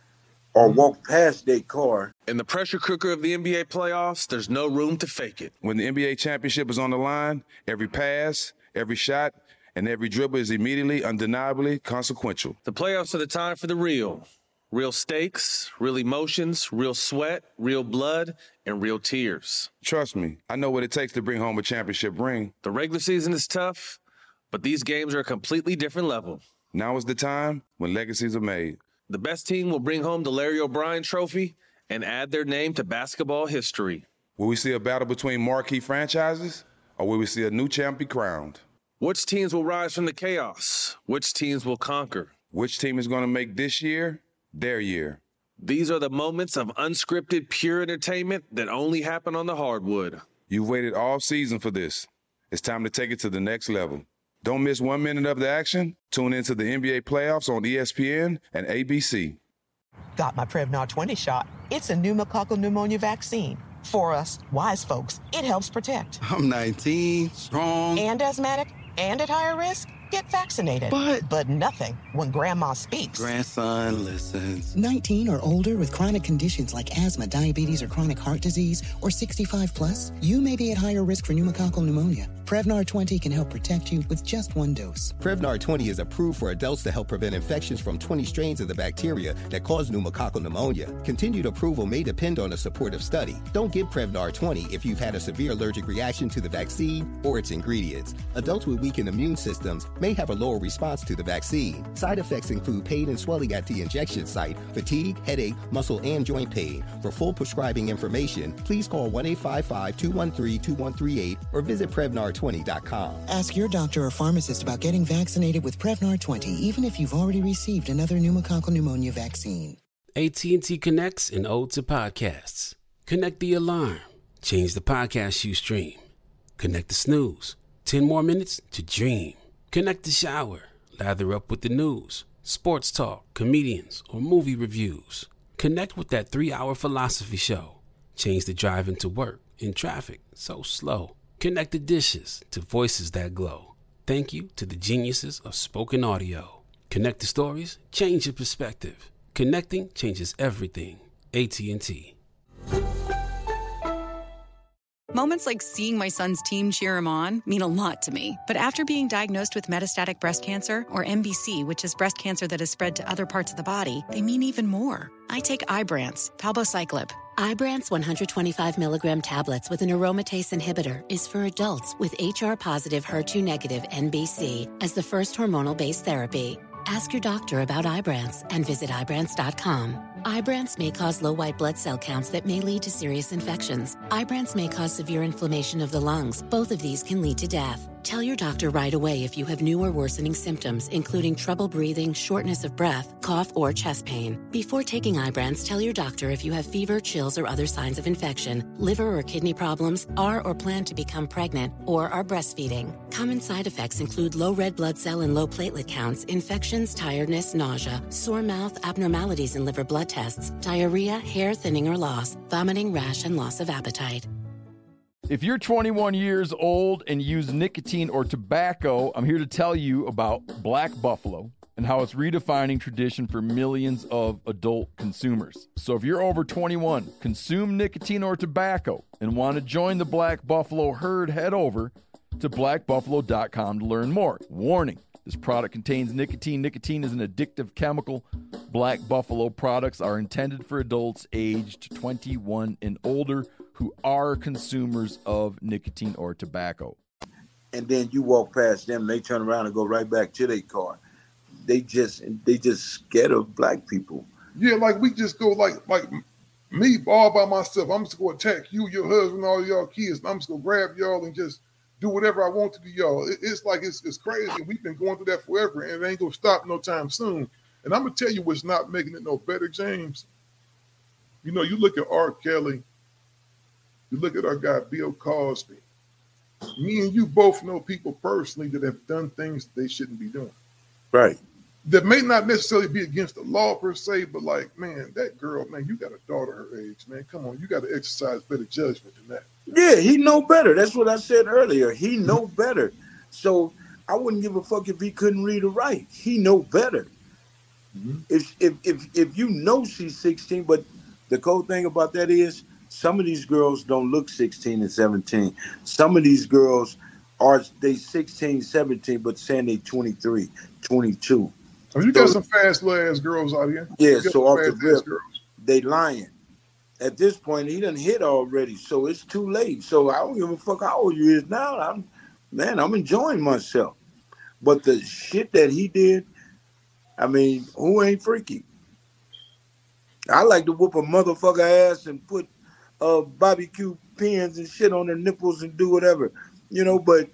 or walk past their car. In the pressure cooker of the NBA playoffs, there's no room to fake it. When the NBA championship is on the line, every pass, every shot, and every dribble is immediately, undeniably consequential. The playoffs are the time for the real. Real stakes, real emotions, real sweat, real blood, and real tears. Trust me, I know what it takes to bring home a championship ring. The regular season is tough, but these games are a completely different level. Now is the time when legacies are made. The best team will bring home the Larry O'Brien Trophy and add their name to basketball history. Will we see a battle between marquee franchises, or will we see a new champ be crowned? Which teams will rise from the chaos? Which teams will conquer? Which team is going to make this year their year? These are the moments of unscripted, pure entertainment that only happen on the hardwood. You've waited all season for this. It's time to take it to the next level. Don't miss 1 minute of the action. Tune into the NBA playoffs on ESPN and ABC. Got my Prevnar 20 shot. It's a pneumococcal pneumonia vaccine. For us, wise folks, it helps protect. I'm 19, strong. And asthmatic, and at higher risk. Get vaccinated. But nothing when grandma speaks. Grandson listens. 19 or older with chronic conditions like asthma, diabetes, or chronic heart disease, or 65 plus, you may be at higher risk for pneumococcal pneumonia. Prevnar 20 can help protect you with just 1 dose. Prevnar 20 is approved for adults to help prevent infections from 20 strains of the bacteria that cause pneumococcal pneumonia. Continued approval may depend on a supportive study. Don't give Prevnar 20 if you've had a severe allergic reaction to the vaccine or its ingredients. Adults with weakened immune systems may have a lower response to the vaccine. Side effects include pain and swelling at the injection site, fatigue, headache, muscle, and joint pain. For full prescribing information, please call 1-855-213-2138 or visit Prevnar20.com. Ask your doctor or pharmacist about getting vaccinated with Prevnar 20, even if you've already received another pneumococcal pneumonia vaccine. AT&T connects an ode to podcasts. Connect the alarm. Change the podcast you stream. Connect the snooze. 10 more minutes to dream. Connect the shower. Lather up with the news, sports talk, comedians, or movie reviews. Connect with that 3-hour philosophy show. Change the drive into work in traffic so slow. Connect the dishes to voices that glow. Thank you to the geniuses of spoken audio. Connect the stories, change your perspective. Connecting changes everything. AT&T. Moments like seeing my son's team cheer him on mean a lot to me. But after being diagnosed with metastatic breast cancer, or MBC, which is breast cancer that has spread to other parts of the body, they mean even more. I take Ibrance, palbociclib. Ibrance 125 milligram tablets with an aromatase inhibitor is for adults with HR-positive, HER2-negative NBC as the first hormonal-based therapy. Ask your doctor about Ibrance and visit Ibrance.com. Ibrance may cause low white blood cell counts that may lead to serious infections. Ibrance may cause severe inflammation of the lungs. Both of these can lead to death. Tell your doctor right away if you have new or worsening symptoms, including trouble breathing, shortness of breath, cough, or chest pain. Before taking Ibrance, tell your doctor if you have fever, chills, or other signs of infection, liver or kidney problems, are or plan to become pregnant, or are breastfeeding. Common side effects include low red blood cell and low platelet counts, infections, tiredness, nausea, sore mouth, abnormalities in liver blood tests, diarrhea, hair thinning or loss, vomiting, rash, and loss of appetite. If you're 21 years old and use nicotine or tobacco, I'm here to tell you about Black Buffalo and how it's redefining tradition for millions of adult consumers. So if you're over 21, consume nicotine or tobacco, and want to join the Black Buffalo herd, head over to blackbuffalo.com to learn more. Warning, this product contains nicotine. Nicotine is an addictive chemical. Black Buffalo products are intended for adults aged 21 and older who are consumers of nicotine or tobacco. And then you walk past them, they turn around and go right back to their car. They just scared of black people. Yeah, like we just go like me all by myself. I'm just gonna attack you, your husband, all y'all kids. I'm just gonna grab y'all and just do whatever I want to do y'all. It's like it's crazy. We've been going through that forever, and it ain't gonna stop no time soon. And I'm gonna tell you what's not making it no better, James. You know, you look at R. Kelly, you look at our guy Bill Cosby. Me and you both know people personally that have done things they shouldn't be doing. Right. That may not necessarily be against the law per se, but like, man, that girl, man, you got a daughter her age, man. Come on, you got to exercise better judgment than that. Yeah, he know better. That's what I said earlier. He know better. So I wouldn't give a fuck if he couldn't read or write. He know better. Mm-hmm. If you know she's 16, but the cool thing about that is some of these girls don't look 16 and 17. Some of these girls are 16, 17, but saying they 23, 22. Oh, you got some fast little ass girls out here. Yeah, so off the rip, they lying. At this point, he done hit already, so it's too late. So I don't give a fuck how old you is now. I'm enjoying myself. But the shit that he did, I mean, who ain't freaky? I like to whoop a motherfucker ass and put barbecue pins and shit on their nipples and do whatever, you know, but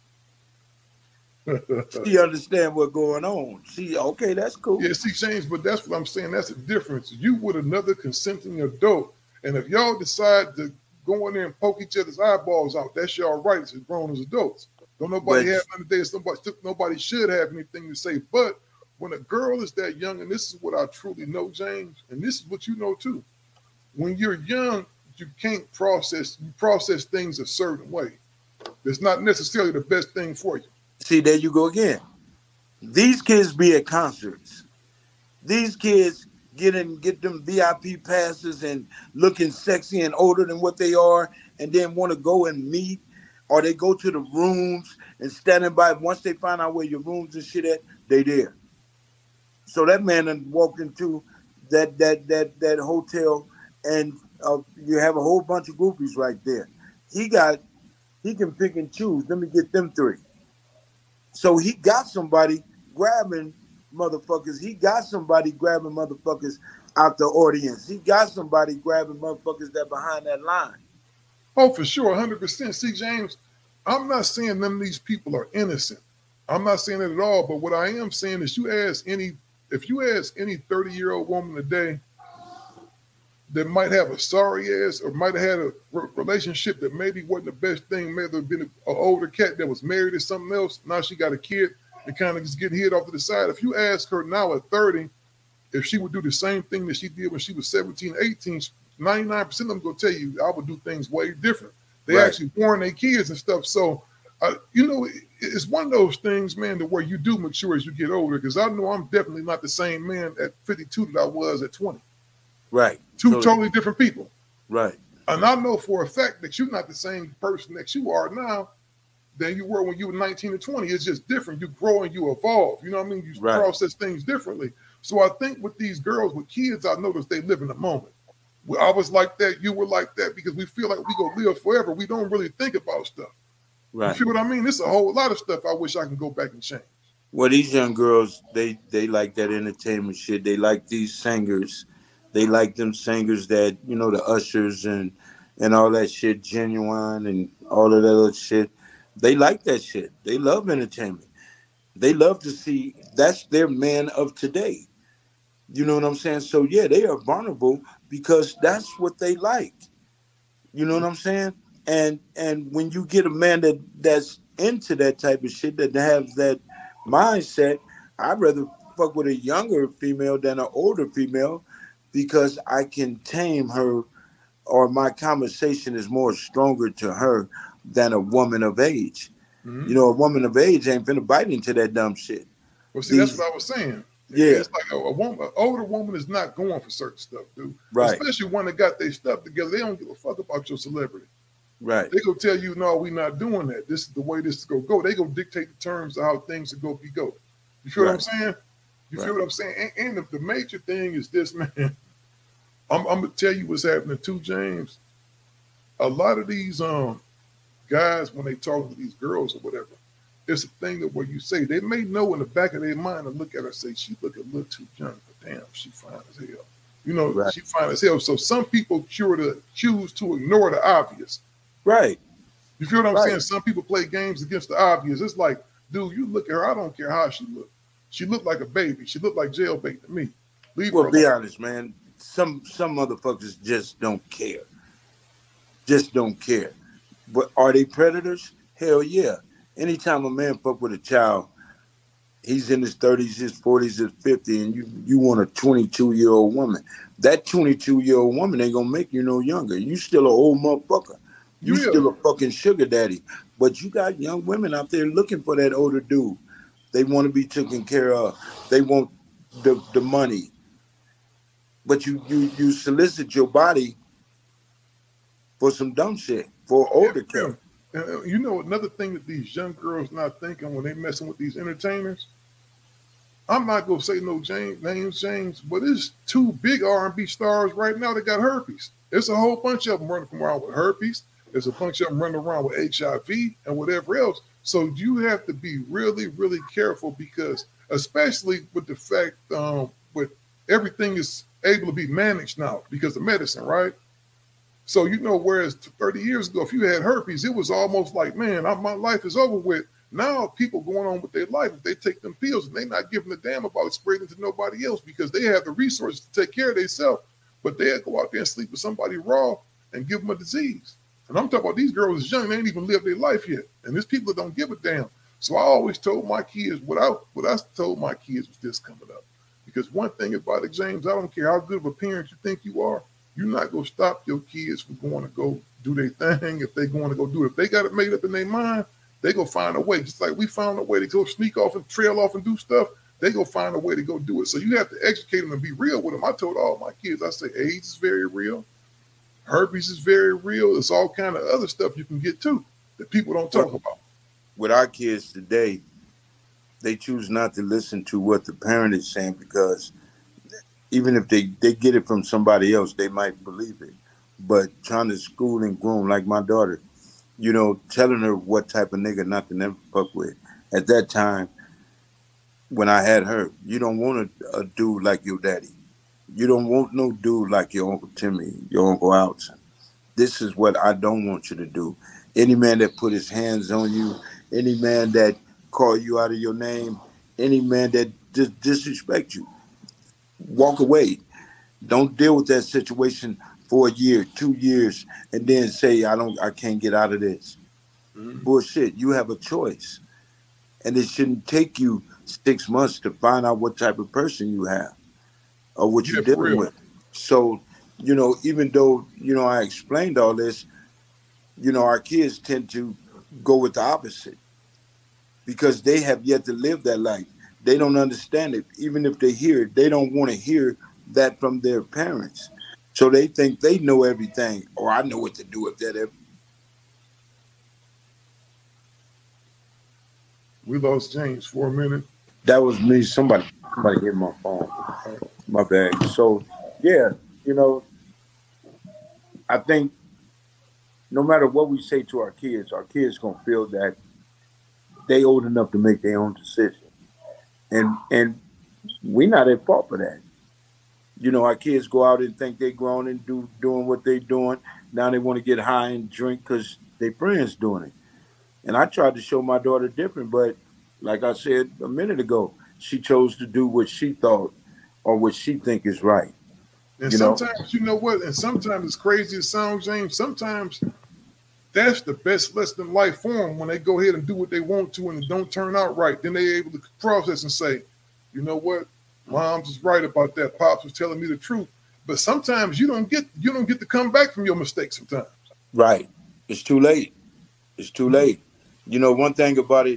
she understand what's going on. Okay, that's cool. Yeah, see, James, but that's what I'm saying. That's the difference. You with another consenting adult, and if y'all decide to go in there and poke each other's eyeballs out, that's y'all rights as grown as adults. Don't nobody have nothing to say. Nobody should have anything to say. But when a girl is that young, and this is what I truly know, James, and this is what you know too. When you're young, you can't process things a certain way. It's not necessarily the best thing for you. See, there you go again. These kids be at concerts. These kids get them VIP passes and looking sexy and older than what they are, and then want to go and meet, or they go to the rooms and standing by. Once they find out where your rooms and shit at, they there. So that man done walked into that hotel, and you have a whole bunch of groupies right there. He can pick and choose. Let me get them three. So he got somebody grabbing motherfuckers. He got somebody grabbing motherfuckers out the audience. He got somebody grabbing motherfuckers that behind that line. Oh, for sure, 100%. See, James, I'm not saying none of these people are innocent. I'm not saying that at all. But what I am saying is, if you ask any 30-year-old woman today that might have a sorry ass or might have had a relationship that maybe wasn't the best thing, maybe have been an older cat that was married to something else, now she got a kid and kind of just getting hit off to the side. If you ask her now at 30 if she would do the same thing that she did when she was 17, 18, 99% of them going to tell you I would do things way different. They actually warn their kids and stuff. So, it's one of those things, man, to where you do mature as you get older, because I know I'm definitely not the same man at 52 that I was at 20. Right. Two totally different people. Right. And I know for a fact that you're not the same person that you are now than you were when you were 19 or 20. It's just different. You grow and you evolve. You know what I mean? You process things differently. So I think with these girls, with kids, I noticed they live in the moment. Well, I was like that. You were like that, because we feel like we go live forever. We don't really think about stuff. Right. You feel what I mean? There's a whole lot of stuff I wish I can go back and change. Well, these young girls, they like that entertainment shit. They like these singers. They like them singers that, you know, the Ushers and all that shit, Genuine and all of that other shit. They like that shit. They love entertainment. They love to see, that's their man of today. You know what I'm saying? So, yeah, they are vulnerable because that's what they like. You know what I'm saying? And when you get a man that's into that type of shit, that has that mindset, I'd rather fuck with a younger female than an older female, because I can tame her, or my conversation is more stronger to her than a woman of age. Mm-hmm. You know, a woman of age ain't finna bite into that dumb shit. Well, see, that's what I was saying. Yeah. It's like a woman, an older woman is not going for certain stuff, dude. Right. Especially when they got their stuff together. They don't give a fuck about your celebrity. Right. They go tell you, no, we're not doing that. This is the way this is going to go. They go dictate the terms of how things are going to go. You feel what I'm saying? You feel what I'm saying? And the major thing is this, man. I'm going to tell you what's happening too, James. A lot of these guys, when they talk to these girls or whatever, it's a thing that where you say, they may know in the back of their mind and look at her and say, she look a little too young, but damn, she fine as hell. You know, she fine as hell. So some people choose to ignore the obvious. Right. You feel what I'm saying? Some people play games against the obvious. It's like, dude, you look at her, I don't care how she look. She looked like a baby. She looked like jailbait to me. Well, be honest, man. Some motherfuckers just don't care. Just don't care. But are they predators? Hell yeah. Anytime a man fuck with a child, he's in his 30s, his 40s, his 50s, and you want a 22-year-old woman. That 22-year-old woman ain't gonna make you no younger. You still an old motherfucker. You still a fucking sugar daddy. But you got young women out there looking for that older dude. They want to be taken care of. They want the money. But you solicit your body for some dumb shit, for older kids. And you know, another thing that these young girls not thinking when they messing with these entertainers, I'm not going to say no names, James, but there's 2 big R&B stars right now that got herpes. There's a whole bunch of them running around with herpes. There's a bunch of them running around with HIV and whatever else. So you have to be really, really careful because, especially with the fact with everything is able to be managed now because of medicine, right? So, you know, whereas 30 years ago, if you had herpes, it was almost like, man, my life is over with. Now people going on with their life, if they take them pills and they not giving a damn about spreading to nobody else because they have the resources to take care of themselves, but they'll go out there and sleep with somebody raw and give them a disease. And I'm talking about these girls is young, they ain't even lived their life yet. And there's people that don't give a damn. So I always told my kids, what I told my kids was this coming up. Because one thing about it, James, I don't care how good of a parent you think you are, you're not going to stop your kids from going to go do their thing if they're going to go do it. If they got it made up in their mind, they go find a way. Just like we found a way to go sneak off and trail off and do stuff, they go find a way to go do it. So you have to educate them and be real with them. I told all my kids, I say AIDS is very real. Herpes is very real. There's all kind of other stuff you can get too that people don't talk about. With our kids today, they choose not to listen to what the parent is saying because even if they get it from somebody else, they might believe it. But trying to school and groom, like my daughter, you know, telling her what type of nigga not to never fuck with. At that time, when I had her, you don't want a dude like your daddy. You don't want no dude like your Uncle Timmy, your Uncle Alton. This is what I don't want you to do. Any man that put his hands on you, any man that call you out of your name, any man that just disrespect you, walk away. Don't deal with that situation for a year, 2 years, and then say, I can't get out of this. Bullshit. You have a choice. And it shouldn't take you 6 months to find out what type of person you have or what you're dealing with. So, you know, even though, you know, I explained all this, you know, our kids tend to go with the opposite because they have yet to live that life. They don't understand it. Even if they hear it, they don't want to hear that from their parents. So they think they know everything, or I know what to do with that. We lost James for a minute. That was me. Somebody hit my phone. My bad. So, yeah, you know, I think no matter what we say to our kids going to feel that they old enough to make their own decision. And we're not at fault for that. You know, our kids go out and think they're grown and doing what they're doing. Now they want to get high and drink because their friends doing it. And I tried to show my daughter different, but like I said a minute ago, she chose to do what she thought or what she think is right. And sometimes, you know what? And sometimes, as crazy as it sounds, James, sometimes that's the best lesson in life for them when they go ahead and do what they want to and it don't turn out right. Then they're able to process and say, you know what? Mom's is right about that. Pops was telling me the truth. But sometimes you don't get to come back from your mistakes sometimes. Right. It's too late. It's too late. You know, one thing about it,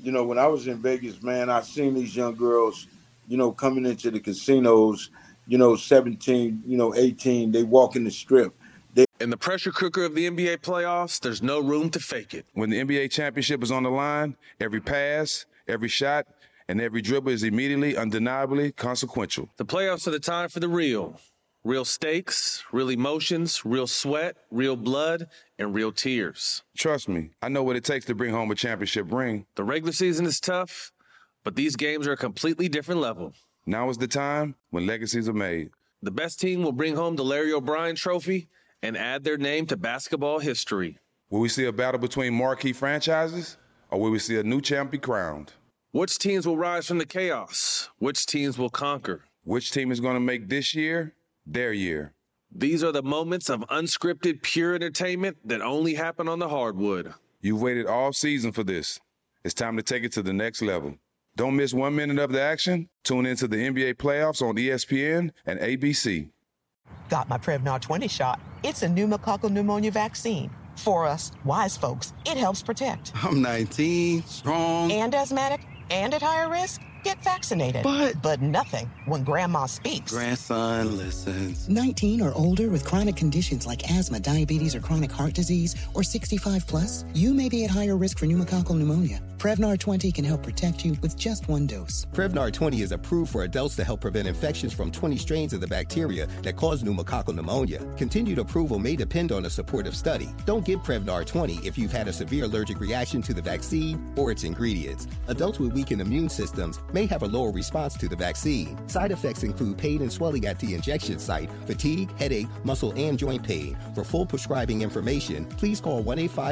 You know, when I was in Vegas, man, I seen these young girls, you know, coming into the casinos, you know, 17, you know, 18, they walk in the strip. In the pressure cooker of the NBA playoffs, there's no room to fake it. When the NBA championship is on the line, every pass, every shot, and every dribble is immediately, undeniably consequential. The playoffs are the time for the real. Real stakes, real emotions, real sweat, real blood, and real tears. Trust me, I know what it takes to bring home a championship ring. The regular season is tough, but these games are a completely different level. Now is the time when legacies are made. The best team will bring home the Larry O'Brien Trophy and add their name to basketball history. Will we see a battle between marquee franchises, or will we see a new champ be crowned? Which teams will rise from the chaos? Which teams will conquer? Which team is going to make this year their year? These are the moments of unscripted, pure entertainment that only happen on the hardwood. You've waited all season for this. It's time to take it to the next level. Don't miss 1 minute of the action. Tune into the NBA playoffs on ESPN and ABC. Got my Prevnar 20 shot. It's a pneumococcal pneumonia vaccine. For us, wise folks, it helps protect. I'm 19, strong. And asthmatic, and at higher risk. Get vaccinated. But nothing when grandma speaks. Grandson listens. 19 or older with chronic conditions like asthma, diabetes, or chronic heart disease, or 65 plus, you may be at higher risk for pneumococcal pneumonia. Prevnar 20 can help protect you with just one dose. Prevnar 20 is approved for adults to help prevent infections from 20 strains of the bacteria that cause pneumococcal pneumonia. Continued approval may depend on a supportive study. Don't give Prevnar 20 if you've had a severe allergic reaction to the vaccine or its ingredients. Adults with weakened immune systems may have a lower response to the vaccine. Side effects include pain and swelling at the injection site, fatigue, headache, muscle, and joint pain. For full prescribing information, please call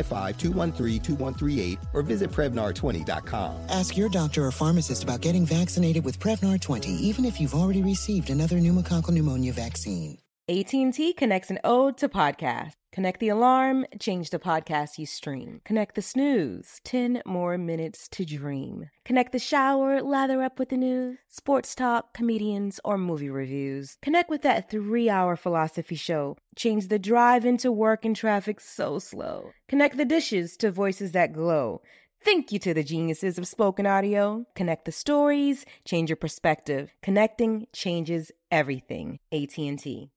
1-855-213-2138 or visit Prevnar20.com. Ask your doctor or pharmacist about getting vaccinated with Prevnar 20, even if you've already received another pneumococcal pneumonia vaccine. AT&T connects an ode to podcast. Connect the alarm, change the podcast you stream. Connect the snooze, 10 more minutes to dream. Connect the shower, lather up with the news, sports talk, comedians, or movie reviews. Connect with that 3-hour philosophy show. Change the drive into work and traffic so slow. Connect the dishes to voices that glow. Thank you to the geniuses of spoken audio. Connect the stories, change your perspective. Connecting changes everything. AT&T.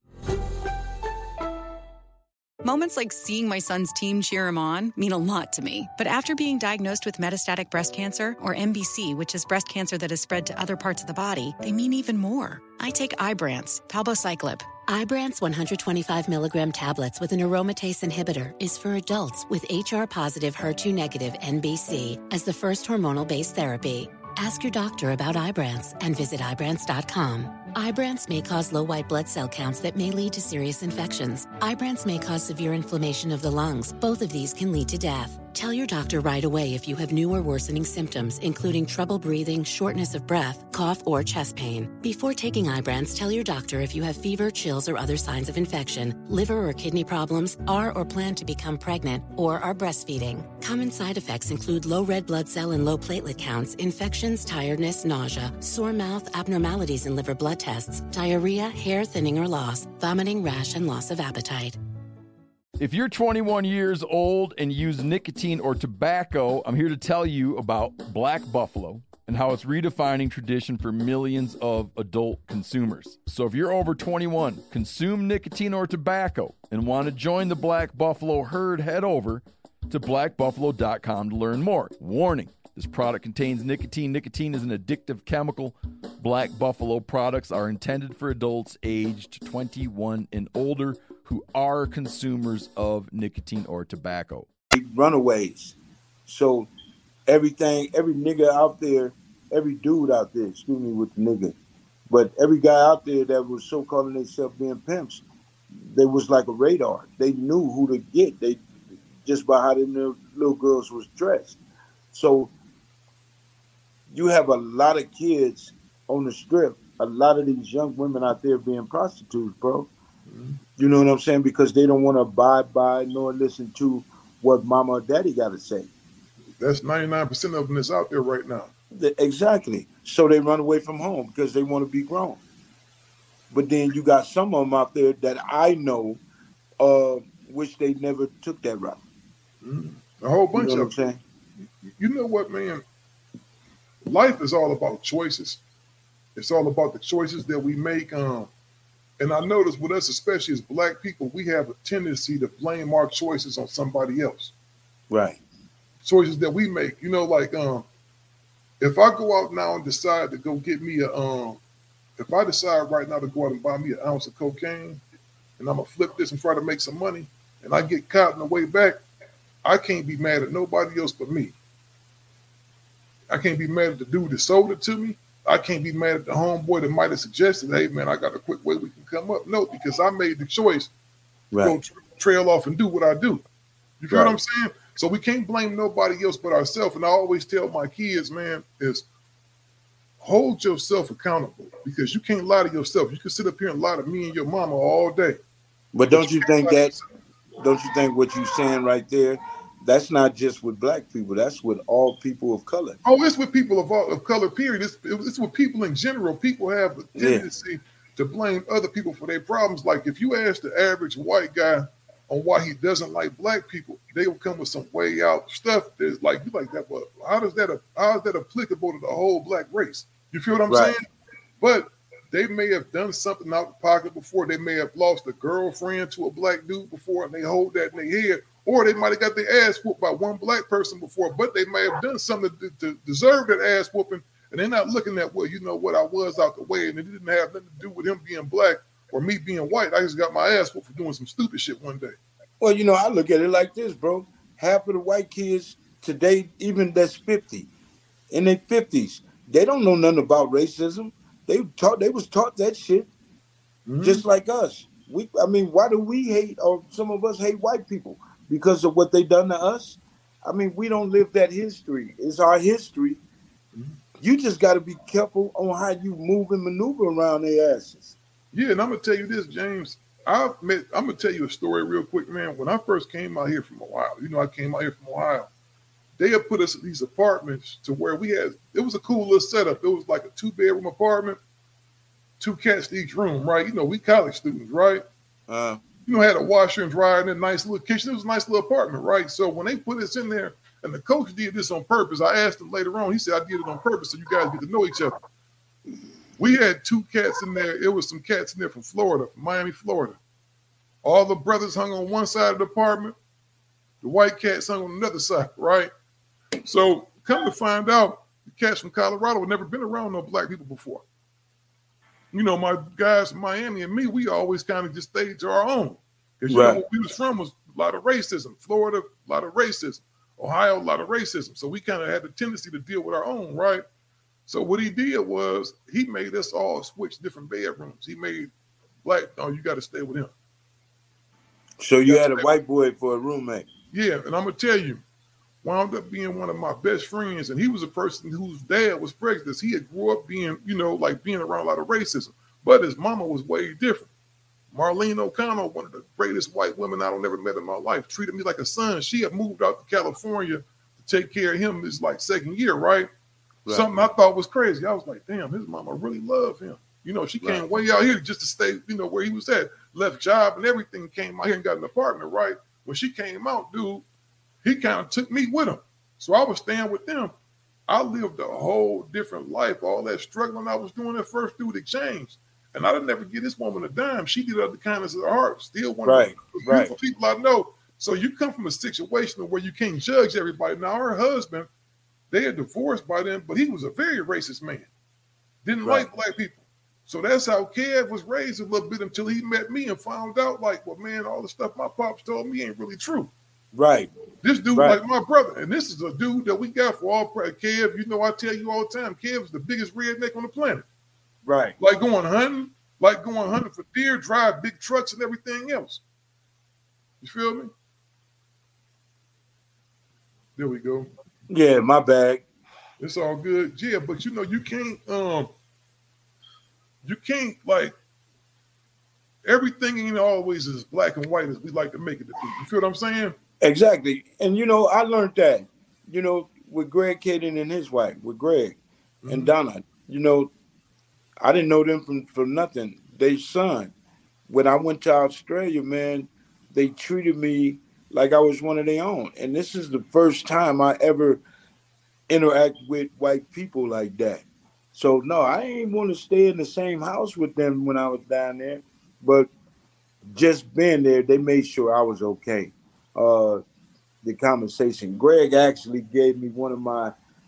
Moments like seeing my son's team cheer him on mean a lot to me. But after being diagnosed with metastatic breast cancer, or MBC, which is breast cancer that has spread to other parts of the body, they mean even more. I take Ibrance, palbociclib. Ibrance 125 milligram tablets with an aromatase inhibitor is for adults with HR-positive, HER2-negative NBC as the first hormonal-based therapy. Ask your doctor about Ibrance and visit Ibrance.com. Ibrance may cause low white blood cell counts that may lead to serious infections. Ibrance may cause severe inflammation of the lungs. Both of these can lead to death. Tell your doctor right away if you have new or worsening symptoms, including trouble breathing, shortness of breath, cough, or chest pain. Before taking Ibrance, tell your doctor if you have fever, chills, or other signs of infection, liver or kidney problems, are or plan to become pregnant, or are breastfeeding. Common side effects include low red blood cell and low platelet counts, infections, tiredness, nausea, sore mouth, abnormalities in liver blood tests, diarrhea, hair thinning or loss, vomiting, rash, and loss of appetite. If you're 21 years old and use nicotine or tobacco, I'm here to tell you about Black Buffalo and how it's redefining tradition for millions of adult consumers. So if you're over 21, consume nicotine or tobacco, and want to join the Black Buffalo herd, head over to blackbuffalo.com to learn more. Warning, this product contains nicotine. Nicotine is an addictive chemical. Black Buffalo products are intended for adults aged 21 and older who are consumers of nicotine or tobacco. Runaways. So every nigga out there, every dude out there, excuse me with the nigga, but every guy out there that was so calling themselves being pimps, they was like a radar. They knew who to get. They just by how them little girls was dressed. So you have a lot of kids on the strip, a lot of these young women out there being prostitutes, bro. Mm-hmm. You know what I'm saying? Because they don't want to abide by nor listen to what mama or daddy got to say. That's 99% of them that's out there right now. Exactly. So they run away from home because they want to be grown. But then you got some of them out there that I know wish they never took that route. Mm-hmm. A whole bunch of them. You know what, man? life is all about choices. It's all about the choices that we make. And I notice with us, especially as Black people, we have a tendency to blame our choices on somebody else. Right. Choices that we make. You know, like if I go out now and decide to go get me if I decide right now to go out and buy me an ounce of cocaine, and I'm gonna flip this and try to make some money, and I get caught on the way back, I can't be mad at nobody else but me. I can't be mad at the dude that sold it to me. I can't be mad at the homeboy that might have suggested, hey, man, I got a quick way we can come up. No, because I made the choice to go trail off and do what I do. You feel what I'm saying? So we can't blame nobody else but ourselves. And I always tell my kids, man, is hold yourself accountable, because you can't lie to yourself. You can sit up here and lie to me and your mama all day. But don't you think what you're saying right there, that's not just with Black people, that's with all people of color. Oh, it's with people of color, period. It's with people in general. People have a tendency to blame other people for their problems. Like if you ask the average white guy on why he doesn't like Black people, they will come with some way out stuff that's like, you like that, but how is that applicable to the whole Black race? You feel what I'm saying? But they may have done something out of pocket before. They may have lost a girlfriend to a Black dude before, and they hold that in their head. Or they might have got their ass whooped by one Black person before, but they may have done something to deserve that ass whooping, and they're not looking at, well, you know what, I was out the way, and it didn't have nothing to do with him being Black or me being white. I just got my ass whooped for doing some stupid shit one day. Well, you know, I look at it like this, bro. Half of the white kids today, even that's 50, in their 50s, they don't know nothing about racism. They was taught that shit, just like us. Why do we hate, or some of us hate white people? Because of what they done to us? I mean, we don't live that history. It's our history. You just got to be careful on how you move and maneuver around their asses. Yeah, and I'm going to tell you this, James. I'm going to tell you a story real quick, man. When I first came out here from Ohio, I came out here from Ohio. They had put us in these apartments to where it was a cool little setup. It was like a 2-bedroom apartment, 2 cats to each room, right? We college students, right? Had a washer and dryer and a nice little kitchen. It was a nice little apartment, right? So when they put us in there, and the coach did this on purpose, I asked him later on, he said, I did it on purpose so you guys get to know each other. We had 2 cats in there. It was some cats in there from Florida, from Miami, Florida. All the brothers hung on one side of the apartment. The white cats hung on another side, right? So come to find out, the cats from Colorado had never been around no Black people before. My guys from Miami and me, we always kind of just stayed to our own. Because where we was from was a lot of racism. Florida, a lot of racism. Ohio, a lot of racism. So we kind of had the tendency to deal with our own, right? So what he did was he made us all switch different bedrooms. He made Black, you got to stay with him. So you had a white boy for a roommate? Yeah, and I'm going to tell you, wound up being one of my best friends, and he was a person whose dad was prejudiced. He had grew up being, being around a lot of racism, but his mama was way different. Marlene O'Connell, one of the greatest white women I've ever met in my life, treated me like a son. She had moved out to California to take care of him his second year, right? Something I thought was crazy. I was like, damn, his mama really loved him. She came way out here just to stay, where he was at. Left job and everything, came out here and got an apartment, right? When she came out, dude, he kind of took me with him. So I was staying with them. I lived a whole different life. All that struggling I was doing at first through the exchange. And I didn't ever give this woman a dime. She did it out of the kindness of her heart. Still one of the beautiful people I know. So you come from a situation where you can't judge everybody. Now, her husband, they had divorced by then, but he was a very racist man. Didn't like Black people. So that's how Kev was raised a little bit until he met me and found out, well, man, all the stuff my pops told me ain't really true. Right. This dude like my brother. And this is a dude that we got for all prayer. Kev, I tell you all the time, Kev is the biggest redneck on the planet. Right. Like going hunting for deer, drive big trucks and everything else. You feel me? There we go. Yeah, my bad. It's all good. Yeah, but you can't everything ain't always as black and white as we like to make it to be. You feel what I'm saying? Exactly. And I learned that, with Greg Caden and his wife, with Greg and Donna, I didn't know them from nothing. They son. When I went to Australia, man, they treated me like I was one of their own. And this is the first time I ever interact with white people like that. So no, I ain't want to stay in the same house with them when I was down there. But just being there, they made sure I was okay. The conversation. Greg actually gave me one of my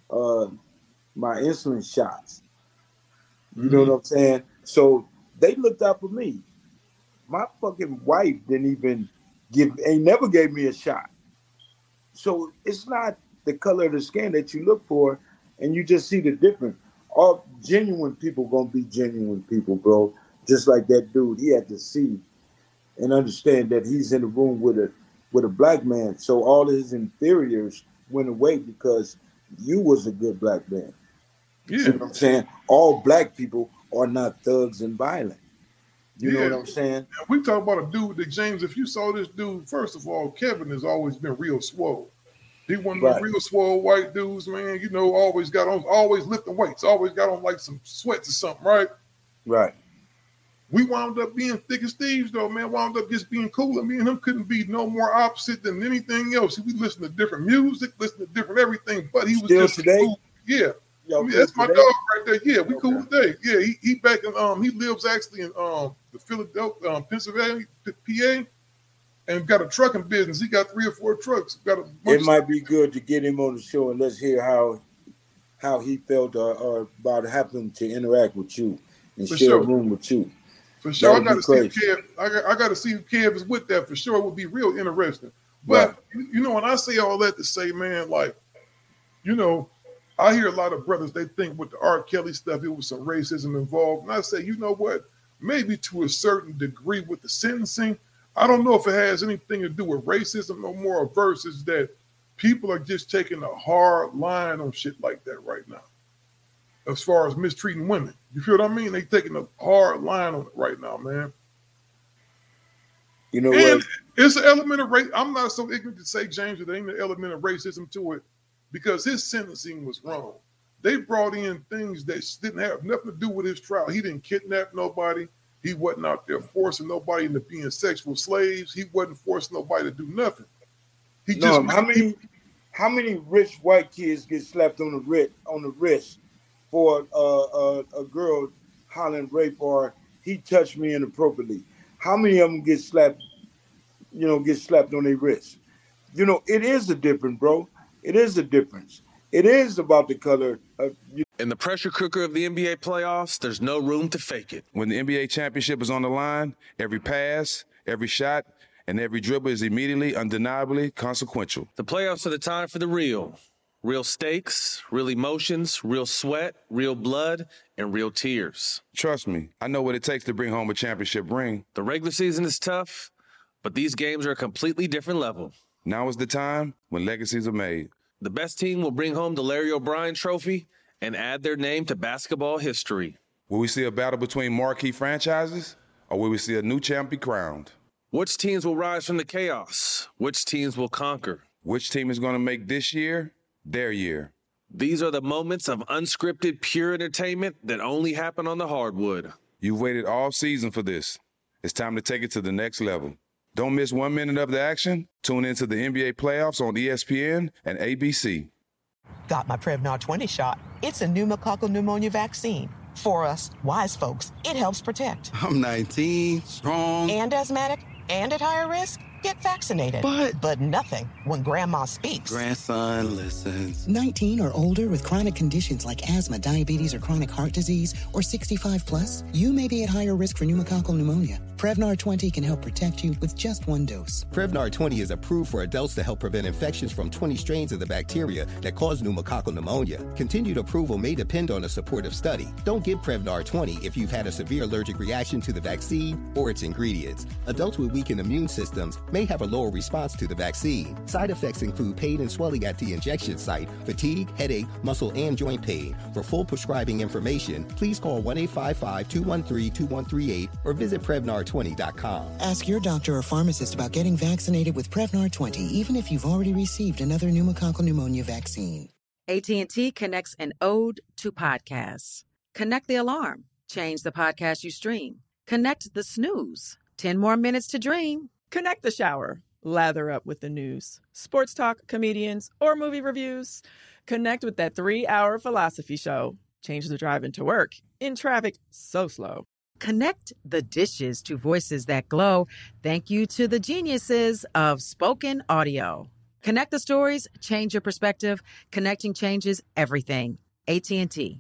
my insulin shots. You know what I'm saying? So they looked out for me. My fucking wife ain't never gave me a shot. So it's not the color of the skin that you look for, and you just see the difference. All genuine people gonna be genuine people, bro. Just like that dude, he had to see and understand that he's in the room with a black man. So all of his inferiors went away because you was a good black man. Yeah. See what I'm saying? All black people are not thugs and violent. You know what I'm saying? We talk about a dude that, James, if you saw this dude, first of all, Kevin has always been real swole. He one of those real swole white dudes, man, you know, always lifting weights, always got on like some sweats or something, right? Right. We wound up being thick as thieves, though, man. Wound up just being cool. And me and him couldn't be no more opposite than anything else. We listen to different music, listen to different everything, but he was still just today. Cool. Yeah. I mean, that's my dog right there. Yeah, we cool today. Yeah, he back in he lives actually in the Philadelphia, Pennsylvania, PA, and got a trucking business. He got 3 or 4 trucks. It might be good to get him on the show and let's hear how he felt about having to interact with you and share a room with you. For sure, I got to see if Kev. I got to see if Kev is with that. For sure, it would be real interesting. But you know, when I say all that to say, man, like, you know, I hear a lot of brothers, they think with the R. Kelly stuff, it was some racism involved. And I say, you know what? Maybe to a certain degree with the sentencing. I don't know if it has anything to do with racism no more versus that people are just taking a hard line on shit like that right now. As far as mistreating women. You feel what I mean? They taking a hard line on it right now, man. You know and what? It's an element of race. I'm not so ignorant to say, James, that there ain't an element of racism to it. Because his sentencing was wrong. They brought in things that didn't have nothing to do with his trial. He didn't kidnap nobody. He wasn't out there forcing nobody into being sexual slaves. He wasn't forcing nobody to do nothing. How many rich white kids get slapped on the wrist for a girl hollering rape or he touched me inappropriately? How many of them get slapped on their wrist? You know, it is a difference, bro. It is a difference. It is about the color of you. In the pressure cooker of the NBA playoffs, there's no room to fake it. When the NBA championship is on the line, every pass, every shot, and every dribble is immediately, undeniably consequential. The playoffs are the time for the real. Real stakes, real emotions, real sweat, real blood, and real tears. Trust me, I know what it takes to bring home a championship ring. The regular season is tough, but these games are a completely different level. Now is the time when legacies are made. The best team will bring home the Larry O'Brien Trophy and add their name to basketball history. Will we see a battle between marquee franchises, or will we see a new champion crowned? Which teams will rise from the chaos? Which teams will conquer? Which team is going to make this year their year? These are the moments of unscripted, pure entertainment that only happen on the hardwood. You've waited all season for this. It's time to take it to the next level. Don't miss 1 minute of the action. Tune into the NBA playoffs on ESPN and ABC. Got my Prevnar 20 shot. It's a pneumococcal pneumonia vaccine. For us, wise folks, it helps protect. I'm 19, strong. And asthmatic, and at higher risk. Get vaccinated. But nothing when grandma speaks. Grandson listens. 19 or older with chronic conditions like asthma, diabetes, or chronic heart disease, or 65 plus, you may be at higher risk for pneumococcal pneumonia. Prevnar 20 can help protect you with just 1 dose. Prevnar 20 is approved for adults to help prevent infections from 20 strains of the bacteria that cause pneumococcal pneumonia. Continued approval may depend on a supportive study. Don't give Prevnar 20 if you've had a severe allergic reaction to the vaccine or its ingredients. Adults with weakened immune systems may have a lower response to the vaccine. Side effects include pain and swelling at the injection site, fatigue, headache, muscle, and joint pain. For full prescribing information, please call 1-855-213-2138 or visit Prevnar20.com. Ask your doctor or pharmacist about getting vaccinated with Prevnar 20, even if you've already received another pneumococcal pneumonia vaccine. AT&T connects an ode to podcasts. Connect the alarm. Change the podcast you stream. Connect the snooze. 10 more minutes to dream. Connect the shower. Lather up with the news, sports talk, comedians, or movie reviews. Connect with that 3-hour philosophy show. Change the drive into work in traffic so slow. Connect the dishes to voices that glow. Thank you to the geniuses of spoken audio. Connect the stories, change your perspective. Connecting changes everything. AT&T.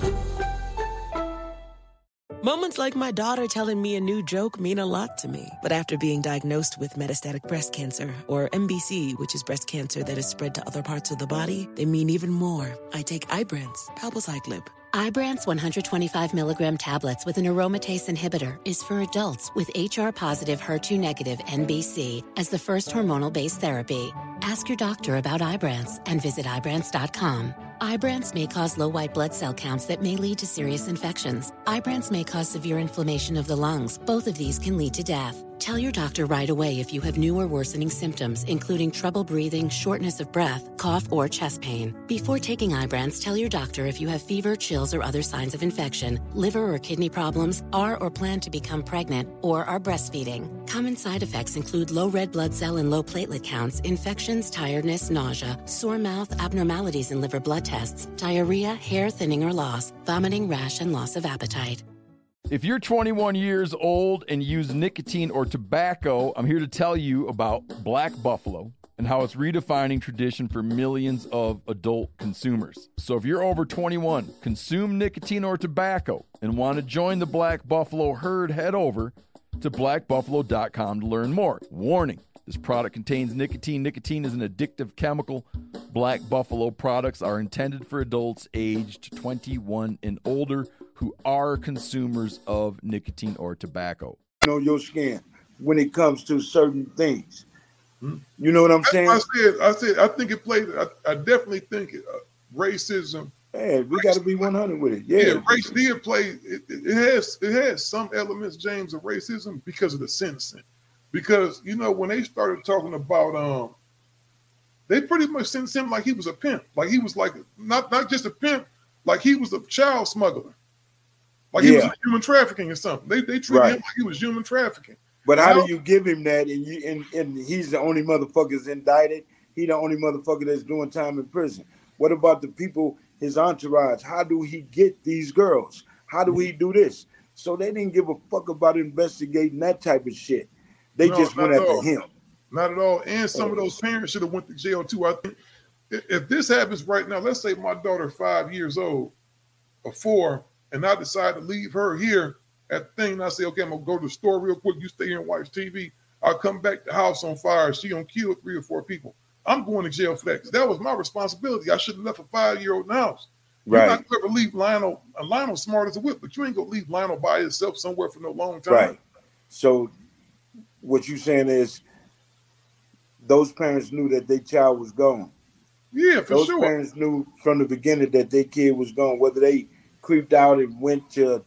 Moments like my daughter telling me a new joke mean a lot to me. But after being diagnosed with metastatic breast cancer, or MBC, which is breast cancer that is spread to other parts of the body, they mean even more. I take Ibrance, palbociclib. Ibrance 125 milligram tablets with an aromatase inhibitor is for adults with HR-positive, HER2-negative NBC as the first hormonal-based therapy. Ask your doctor about Ibrance and visit Ibrance.com. Ibrance may cause low white blood cell counts that may lead to serious infections. Ibrance may cause severe inflammation of the lungs. Both of these can lead to death. Tell your doctor right away if you have new or worsening symptoms, including trouble breathing, shortness of breath, cough, or chest pain. Before taking Ibrance, tell your doctor if you have fever, chills, or other signs of infection, liver or kidney problems, are or plan to become pregnant, or are breastfeeding. Common side effects include low red blood cell and low platelet counts, infections, tiredness, nausea, sore mouth, abnormalities in liver blood tests, diarrhea, hair thinning or loss, vomiting, rash, and loss of appetite. If you're 21 years old and use nicotine or tobacco, I'm here to tell you about Black Buffalo and how it's redefining tradition for millions of adult consumers. So if you're over 21, consume nicotine or tobacco, and want to join the Black Buffalo herd, head over to blackbuffalo.com to learn more. Warning, this product contains nicotine. Nicotine is an addictive chemical. Black Buffalo products are intended for adults aged 21 and older who are consumers of nicotine or tobacco. On your skin when it comes to certain things. You know what I'm saying? I said, I think it played, I definitely think racism. Hey, we got to be 100 with it. Yeah, race did play, it has some elements, James, of racism because of the sentencing. Because, you know, when they started talking about, they pretty much sentenced him like he was a pimp. Like he was like, not just a pimp, like he was a child smuggler. Like he was human trafficking or something. They treated him like he was human trafficking. But how do you give him that and he's the only motherfucker that's indicted? He the only motherfucker that's doing time in prison. What about the people, his entourage? How do he get these girls? How do he do this? So they didn't give a fuck about investigating that type of shit. They just went after him. Not at all. And some of those parents should have went to jail too. I think if this happens right now, let's say my daughter 5 years old or 4, and I decide to leave her here at the thing, and I say, okay, I'm gonna go to the store real quick. You stay here and watch TV. I'll come back, the house on fire. She gonna kill 3 or 4 people. I'm going to jail for that because that was my responsibility. I should have left a 5-year-old in the house. Right. You're not gonna leave Lionel. Lionel's smart as a whip, but you ain't gonna leave Lionel by himself somewhere for no long time. Right. So what you saying is those parents knew that their child was gone. Yeah, for sure. Those parents knew from the beginning that their kid was gone, whether they creeped out and went to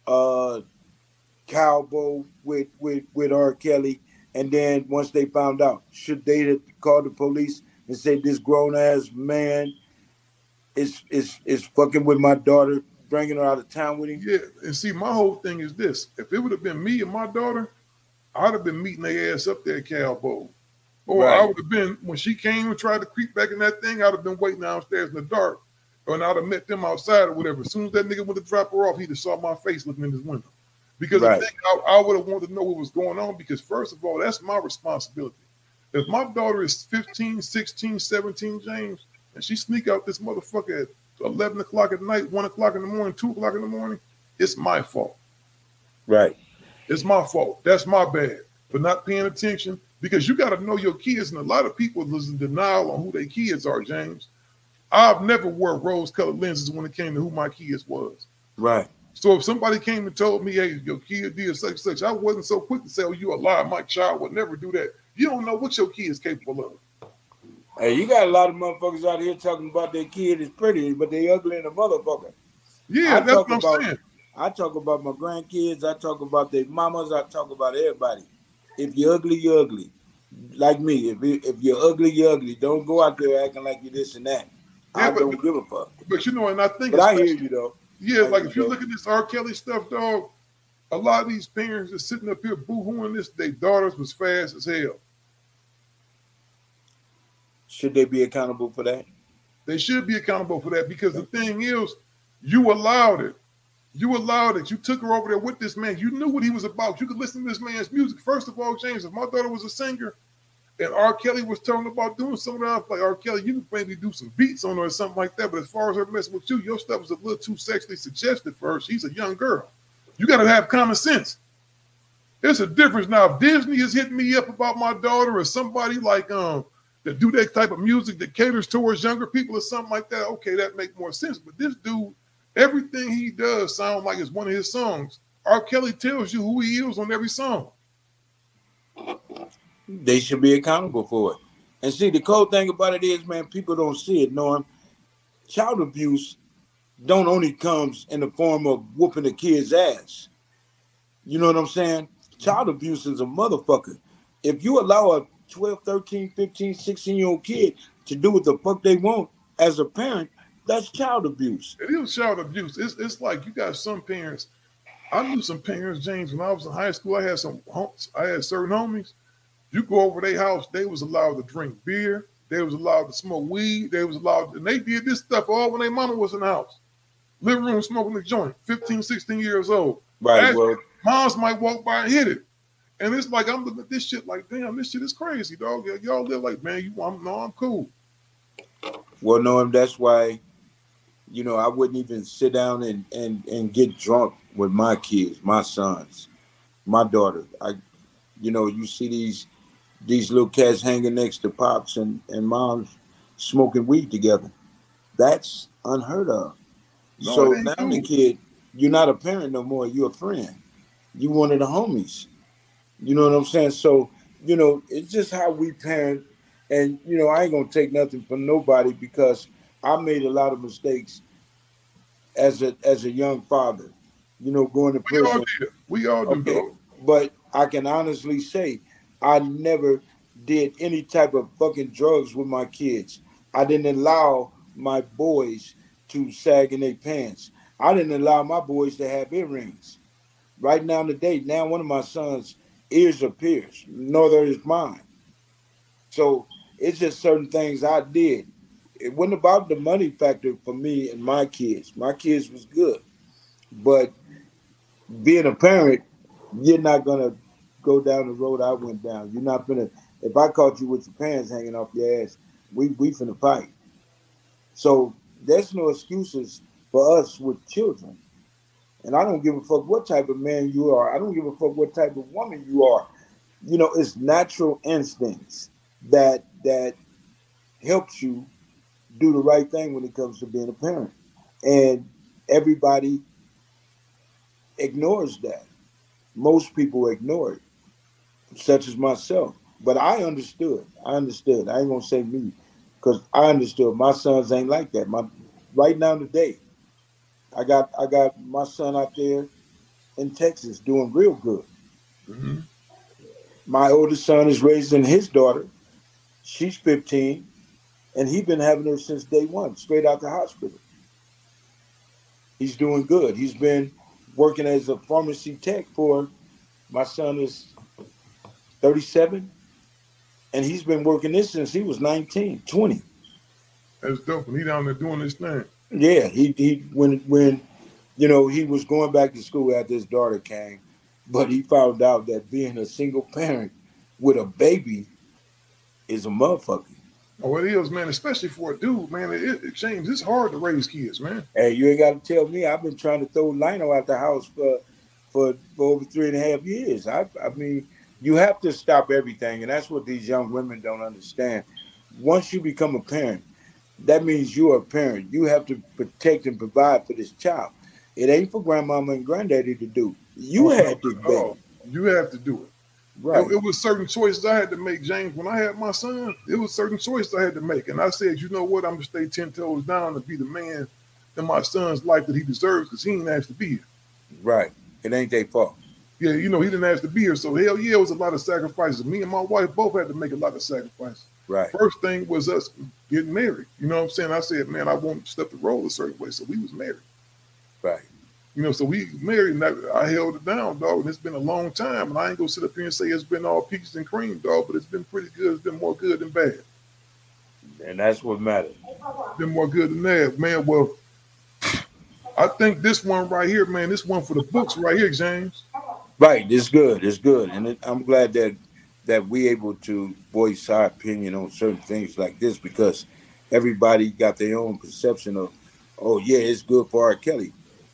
Cowboy with R. Kelly, and then once they found out, should they have called the police and say this grown ass man is fucking with my daughter, bringing her out of town with him? Yeah, and see, my whole thing is this: if it would have been me and my daughter, I'd have been meeting their ass up there at Cowboy, or I would have been when she came and tried to creep back in that thing. I'd have been waiting downstairs in the dark. And I'd have met them outside or whatever. As soon as that nigga went to drop her off, he'd have saw my face looking in his window. Because I think I would have wanted to know what was going on because, first of all, that's my responsibility. If my daughter is 15, 16, 17, James, and she sneak out this motherfucker at 11 o'clock at night, 1 o'clock in the morning, 2 o'clock in the morning, it's my fault. Right. It's my fault. That's my bad for not paying attention because you got to know your kids. And a lot of people is in denial on who their kids are, James. I've never wore rose-colored lenses when it came to who my kids was. Right. So if somebody came and told me, hey, your kid did such and such, I wasn't so quick to say, oh, you a lie. My child would never do that. You don't know what your kid is capable of. Hey, you got a lot of motherfuckers out here talking about their kid is pretty, but they ugly in a motherfucker. Yeah, that's what I'm saying. I talk about my grandkids. I talk about their mamas. I talk about everybody. If you're ugly, you're ugly. Like me. If you're ugly, you're ugly. Don't go out there acting like you're this and that. I don't give a fuck. But you know, and I think I hear you though. Yeah, like if you look at this R. Kelly stuff, dog, a lot of these parents are sitting up here boo-hooing this. Their daughters was fast as hell. Should they be accountable for that? They should be accountable for that because the thing is, you allowed it. You allowed it. You took her over there with this man. You knew what he was about. You could listen to this man's music. First of all, James, if my daughter was a singer and R. Kelly was talking about doing some of that, like R. Kelly, you could maybe do some beats on her or something like that. But as far as her messing with you, your stuff was a little too sexually suggestive for her. She's a young girl. You got to have common sense. There's a difference now. If Disney is hitting me up about my daughter or somebody like that do that type of music that caters towards younger people or something like that, okay, that makes more sense. But this dude, everything he does sound like it's one of his songs. R. Kelly tells you who he is on every song. They should be accountable for it. And see, the cool thing about it is, man, people don't see it, Norm. Child abuse don't only comes in the form of whooping a kid's ass. You know what I'm saying? Child abuse is a motherfucker. If you allow a 12, 13, 15, 16-year-old kid to do what the fuck they want as a parent, that's child abuse. It is child abuse. It's like you got some parents. I knew some parents, James, when I was in high school. I had certain homies. You go over their house, they was allowed to drink beer. They was allowed to smoke weed. They was allowed, and they did this stuff all when their mama was in the house. Living room smoking a joint, 15, 16 years old. Right, well. Moms might walk by and hit it. And it's like, I'm looking at this shit like, damn, this shit is crazy, dog. Y'all live like, man, I'm cool. Well, Norm, that's why, you know, I wouldn't even sit down and get drunk with my kids, my sons, my daughter. You see these little cats hanging next to pops and moms smoking weed together. That's unheard of. No, so now the kid, you're not a parent no more. You're a friend. You one of the homies. You know what I'm saying? So, you know, it's just how we parent. And, you know, I ain't going to take nothing from nobody because I made a lot of mistakes as a young father, you know, going to prison. We all do. Okay. But I can honestly say I never did any type of fucking drugs with my kids. I didn't allow my boys to sag in their pants. I didn't allow my boys to have earrings. Right now today, now one of my sons' ears are pierced, nor is mine. So it's just certain things I did. It wasn't about the money factor for me and my kids. My kids was good. But being a parent, you're not going to go down the road I went down. You're not going to, if I caught you with your pants hanging off your ass, we finna fight. So there's no excuses for us with children. And I don't give a fuck what type of man you are. I don't give a fuck what type of woman you are. You know, it's natural instincts that helps you do the right thing when it comes to being a parent. And everybody ignores that. Most people ignore it, such as myself. But I understood. I ain't gonna say me, because I understood. My sons ain't like that. Right now today, I got my son out there in Texas doing real good. Mm-hmm. My oldest son is raising his daughter. She's 15, and he's been having her since day one, straight out the hospital. He's doing good. He's been working as a pharmacy tech my son is 37, and he's been working this since he was 19, 20. That's dope. And he down there doing this thing. Yeah, he when you know, he was going back to school after his daughter came, but he found out that being a single parent with a baby is a motherfucker. Oh, it is, man, especially for a dude, man. It James, it's hard to raise kids, man. Hey, you ain't got to tell me. I've been trying to throw Lionel out the house for over 3.5 years. I mean, you have to stop everything, and that's what these young women don't understand. Once you become a parent, that means you're a parent. You have to protect and provide for this child. It ain't for grandmama and granddaddy to do. You had to do it. You have to do it. Right. It was certain choices I had to make, James. When I had my son, it was certain choices I had to make. And I said, you know what? I'm going to stay 10 toes down and be the man in my son's life that he deserves because he ain't asked to be here. Right. It ain't their fault. Yeah, you know, he didn't ask to be here. So, hell yeah, it was a lot of sacrifices. Me and my wife both had to make a lot of sacrifices. Right. First thing was us getting married. You know what I'm saying? I said, man, I won't step the roll a certain way. So we was married. Right. You know, so we married and I held it down, dog. And it's been a long time. And I ain't going to sit up here and say it's been all peaches and cream, dog. But it's been pretty good. It's been more good than bad. And that's what matters. Been more good than that, man. Well, I think this one right here, man, this one for the books right here, James. Right, it's good. It's good. And I'm glad that we able to voice our opinion on certain things like this, because everybody got their own perception of, oh, yeah, it's good for R. Kelly.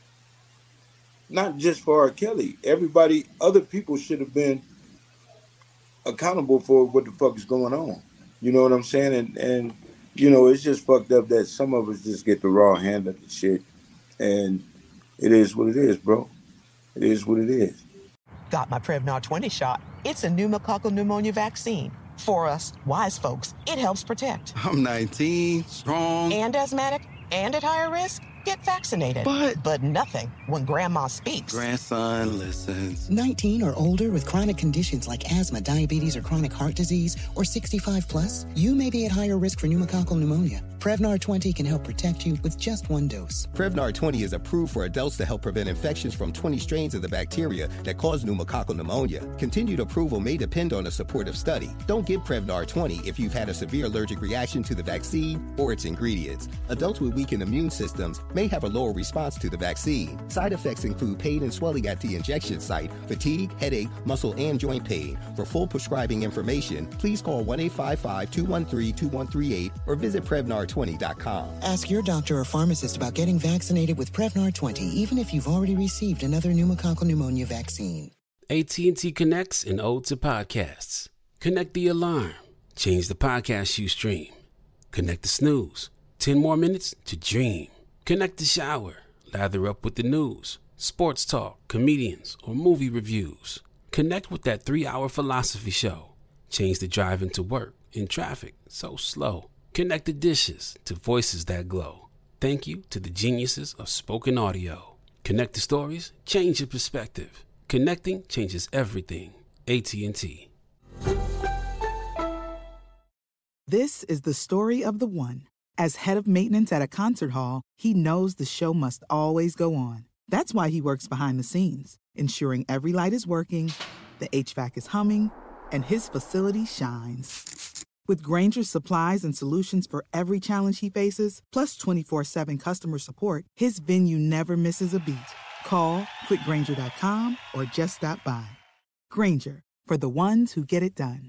Not just for R. Kelly. Everybody, other people should have been accountable for what the fuck is going on. You know what I'm saying? And you know, it's just fucked up that some of us just get the raw hand of the shit. And it is what it is, bro. It is what it is. Got my Prevnar 20 shot. It's a pneumococcal pneumonia vaccine. For us, wise folks, it helps protect. I'm 19, strong. And asthmatic, and at higher risk? Get vaccinated. But nothing when grandma speaks. Grandson listens. 19 or older with chronic conditions like asthma, diabetes, or chronic heart disease, or 65 plus, you may be at higher risk for pneumococcal pneumonia. Prevnar 20 can help protect you with just one dose. Prevnar 20 is approved for adults to help prevent infections from 20 strains of the bacteria that cause pneumococcal pneumonia. Continued approval may depend on a supportive study. Don't give Prevnar 20 if you've had a severe allergic reaction to the vaccine or its ingredients. Adults with weakened immune systems may have a lower response to the vaccine. Side effects include pain and swelling at the injection site, fatigue, headache, muscle, and joint pain. For full prescribing information, please call 1-855-213-2138 or visit Prevnar20.com. Ask your doctor or pharmacist about getting vaccinated with Prevnar 20, even if you've already received another pneumococcal pneumonia vaccine. AT&T connects an ode to podcasts. Connect the alarm. Change the podcast you stream. Connect the snooze. 10 more minutes to dream. Connect the shower. Lather up with the news, sports talk, comedians, or movie reviews. Connect with that 3-hour philosophy show. Change the drive into work in traffic so slow. Connect the dishes to voices that glow. Thank you to the geniuses of spoken audio. Connect the stories, change your perspective. Connecting changes everything. AT&T. This is the story of the one. As head of maintenance at a concert hall, he knows the show must always go on. That's why he works behind the scenes, ensuring every light is working, the HVAC is humming, and his facility shines. With Grainger's supplies and solutions for every challenge he faces, plus 24/7 customer support, his venue never misses a beat. Call quickgrainger.com or just stop by. Grainger, for the ones who get it done.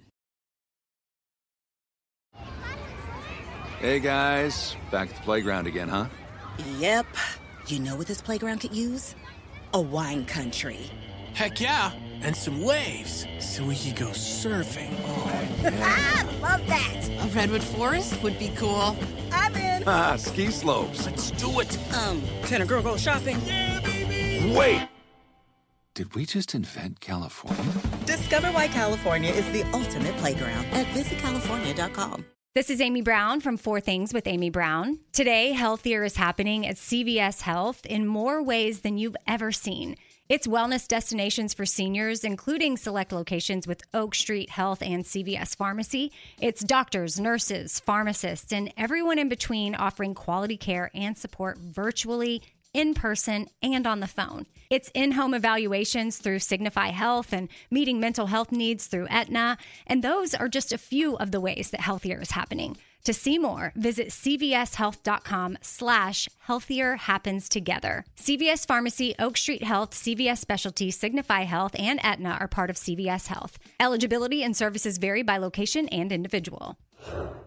Hey guys, back at the playground again, huh? Yep. You know what this playground could use? A wine country. Heck yeah, and some waves so we could go surfing. Oh, yeah. Love that. A redwood forest would be cool. I'm in. Ski slopes. Let's do it. Can a girl go shopping? Yeah, baby. Wait. Did we just invent California? Discover why California is the ultimate playground at visitcalifornia.com. This is Amy Brown from 4 Things with Amy Brown. Today, healthier is happening at CVS Health in more ways than you've ever seen. It's wellness destinations for seniors, including select locations with Oak Street Health and CVS Pharmacy. It's doctors, nurses, pharmacists, and everyone in between offering quality care and support virtually, in person, and on the phone. It's in-home evaluations through Signify Health and meeting mental health needs through Aetna. And those are just a few of the ways that healthier is happening. To see more, visit cvshealth.com/healthier happens together. CVS Pharmacy, Oak Street Health, CVS Specialty, Signify Health, and Aetna are part of CVS Health. Eligibility and services vary by location and individual.